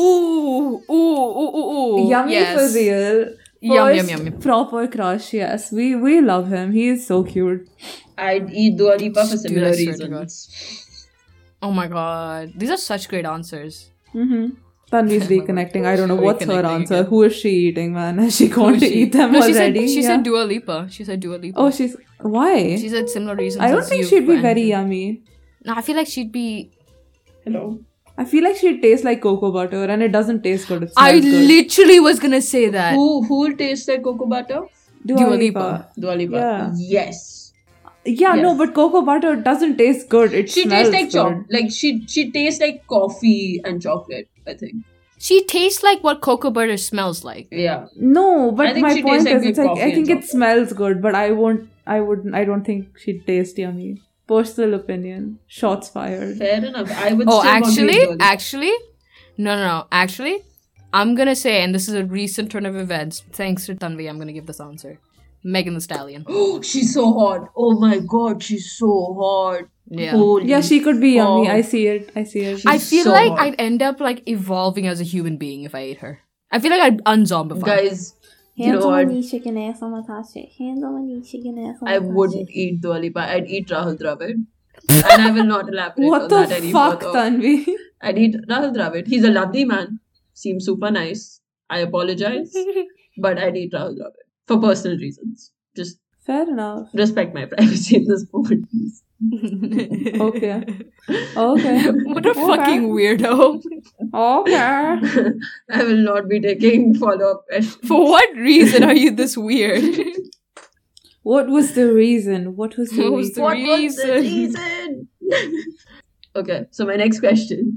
Ooh. Yummy yes. for real. Yum. First Proper crush, yes. We love him. He is so cute. I'd eat Dua Lipa for Dude, similar I swear to reasons. Oh my god, these are such great answers. Tanvi's reconnecting. I don't know what's her Reconnecting answer. again. Who is she eating, man? Has she gone to eat them No, already? she Yeah. said Dua Lipa. She said Dua Lipa. Oh, she's why? She said similar reasons. I don't as think you she'd be for very Andrew. yummy. No, I feel like she'd be. Hello. I feel like she tastes like cocoa butter, and it doesn't taste good. It I smells good. literally was gonna say that. Who will taste like cocoa butter? Dua Lipa. Dua Lipa. Yeah. Yes. Yeah, no, Yes. but cocoa butter doesn't taste good. It She smells tastes like good. Like she tastes like coffee and chocolate, I think. She tastes like what cocoa butter smells like. Yeah. No, I but think my she point tastes like is, it's good like I coffee think and it smells good, but I don't think she'd taste yummy. Personal opinion. Shots fired. Fair enough. I would Oh, still want to eat Dua Lipa. actually, no. Actually, I'm gonna say, and this is a recent turn of events. Thanks to Tanvi, I'm gonna give this answer. Megan Thee Stallion. Oh, she's so hot. Oh my god, she's so hot. Yeah. Holy Yeah, she could be yummy. fuck. I see it. I see it. I feel so like hot. I'd end up like evolving as a human being if I ate her. I feel like I'd unzombify. Guys, you Hands know on my what? knees, shaking ass on my shit. Hands on my knees, shaking ass on my I wouldn't eat Dua Lipa. I'd eat Rahul Dravid. And I will not elaborate What on the that any fuck, further. Tanvi? I'd eat Rahul Dravid. He's a lovely man. Seems super nice. I apologize. But I'd eat Rahul Dravid. For personal reasons. Just Fair enough. respect my privacy in this moment, please. Okay. Okay. What a fucking weirdo. Okay. I will not be taking follow-up questions. For what reason are you this weird? What was the reason? What was the What was reason? the What was the reason? reason? Okay, so my next question.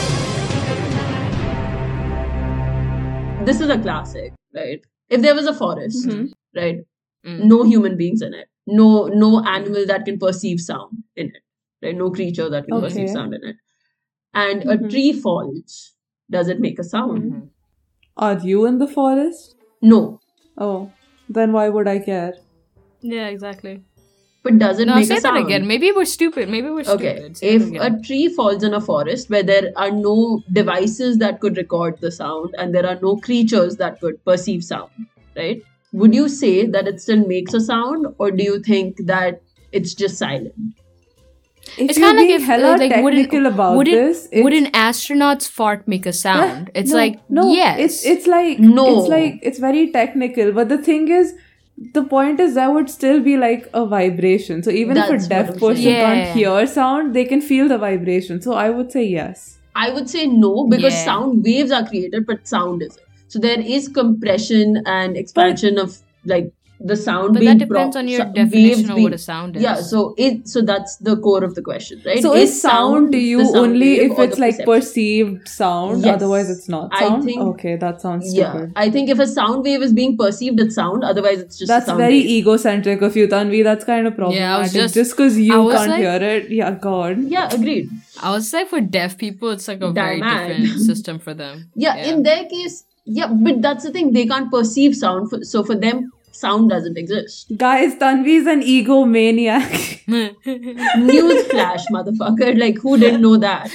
This is a classic, right? If there was a forest, Mhm. right? Mm. No human beings in it. No animal that can perceive sound in it. Right? No creature that can perceive Okay. sound in it. And a Mhm. tree falls. Does it make a sound? Mhm. Are you in the forest? No. Oh, then why would I care? Yeah, exactly. But does it No, make say a sound? that again. Maybe we're stupid. Maybe we're Okay, stupid. Say if that a again. tree falls in a forest where there are no devices that could record the sound and there are no creatures that could perceive sound, right? Would you say that it still makes a sound, or do you think that it's just silent? If It's you're kind of like being if hella like technical about this, it's, would an astronaut's fart make a sound? It's no, like no, yes. it's like No. it's like it's very technical. But the thing is, the point is there would still be like a vibration. So even if That's a deaf what I'm person saying. Yeah. can't hear sound, they can feel the vibration. So I would say yes. I would say no, because Yeah. sound waves are created, but sound isn't. So there is compression and expansion of like the sound But being that depends on your waves definition of being- what a sound is. Yeah, so that's the core of the question, right? So is sound to you the sound only wave if or it's the like perception? perceived sound? Yes. Otherwise, it's not I sound. think- Okay, that sounds Yeah, stupid. I think if a sound wave is being perceived as sound, otherwise it's just That's a sound very wave. egocentric of you, Tanvi. That's kind of problematic. Yeah, I was just just- because I you was can't like- hear it. Yeah, God. Yeah, agreed. I would say for deaf people, it's like a very Damn mad. different system for them. Yeah, in their case, yeah, but that's the thing. They can't perceive sound, so for them, sound doesn't exist. Guys, Tanvi's an egomaniac. News flash, motherfucker. Like, who didn't know that?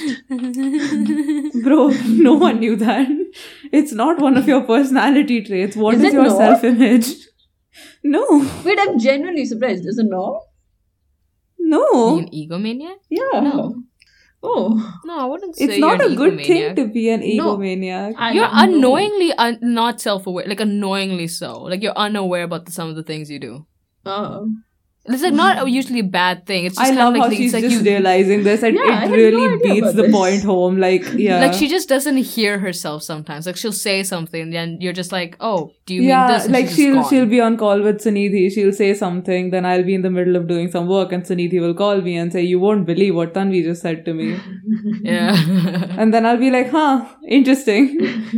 Bro, no one knew that. It's not one of your personality traits. What Is is it your not? self-image? No. Wait, I'm genuinely surprised. Is it not? You No. an egomaniac? Yeah. No. Oh. No, I wouldn't say It's not you're a an good thing egomaniac. to be an No. egomaniac. You're I know. annoyingly not self-aware, like annoyingly so. Like you're unaware about some of the things you do. Oh. It's like not usually a bad thing. It's just I kind love of how like she's it's like just you, realizing this and Yeah, I it had really no idea beats about the this. point home. Like, yeah. like she just doesn't hear herself sometimes. Like she'll say something, and you're just like, "Oh, do you mean yeah, this?" And like she's just she'll gone. be on call with Sunidhi. She'll say something, then I'll be in the middle of doing some work, and Sunidhi will call me and say, "You won't believe what Tanvi just said to me." Yeah. And then I'll be like, "Huh, interesting."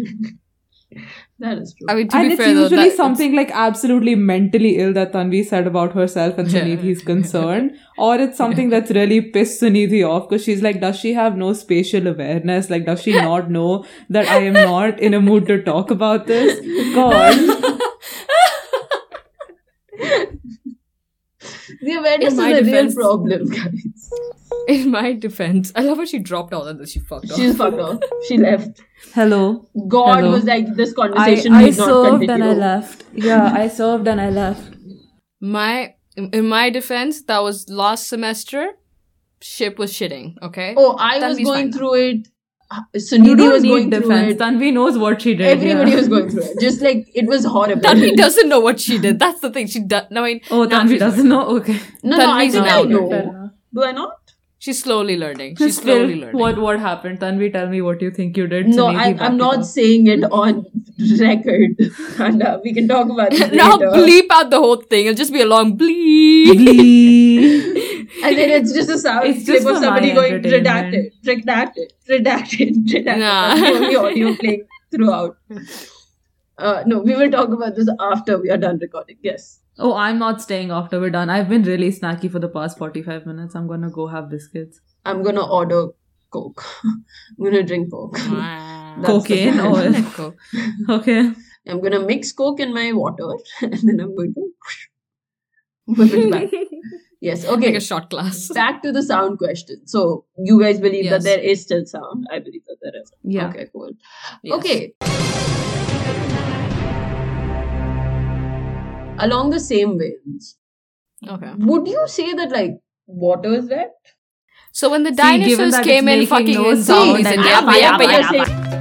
That is true. I mean, to And be it's fair, though, usually that- something like absolutely mentally ill that Tanvi said about herself and Yeah. Sunidhi's concerned. Or it's something that's really pissed Sunidhi off because she's like, does she have no spatial awareness? Like, does she not know that I am not in a mood to talk about this? God. The awareness In is my a real defense- problem, guys. In my defense, I love how she dropped out and then she fucked off. She's fucked off. She left. Hello. God Hello. was like, this conversation I need not served continue. and I left. Yeah, I served and I left. In my defense, that was last semester. Ship was shitting. Okay. Oh, I was Tanvi's going fine. through it. You Sunidhi don't was need going through defense. it. Tanvi knows what she did. Everybody yeah. was going through it. Just like, it was horrible. Tanvi doesn't know what she did. That's the thing. She does. I mean, Oh, now Tanvi she's doesn't know? Okay. No, I Tanvi's think now I learning. Fair know. enough. Do I not? She's slowly learning. She's Still, slowly learning. what happened? Tanvi, tell me what you think you did. No, Sunidhi, back I'm it not up. saying it on record. And we can talk about it Now later. bleep out the whole thing. It'll just be a long bleep. And then it's just a sound It's clip just of for somebody my going entertainment. redacted. Nah. That's the only audio playing throughout. No, we will talk about this after we are done recording. Yes. Oh, I'm not staying after we're done. I've been really snacky for the past 45 minutes. I'm gonna go have biscuits. I'm gonna order Coke. I'm gonna drink Coke. Wow. That's the Cocaine plan. or... Cool. Okay. I'm gonna mix Coke in my water and then I'm going to Whip it back. Yes, okay. Like a short class. Back to the sound question. So, you guys believe that Yes. there is still sound? I believe that there is. Yeah. Okay, cool. Yes. Okay. Along the same veins, Okay. would you say that like water is wet? So when the given dinosaurs that came it's in making fucking no in sound zombies and and yappa, yappa, yappa, yappa, You're yappa. saying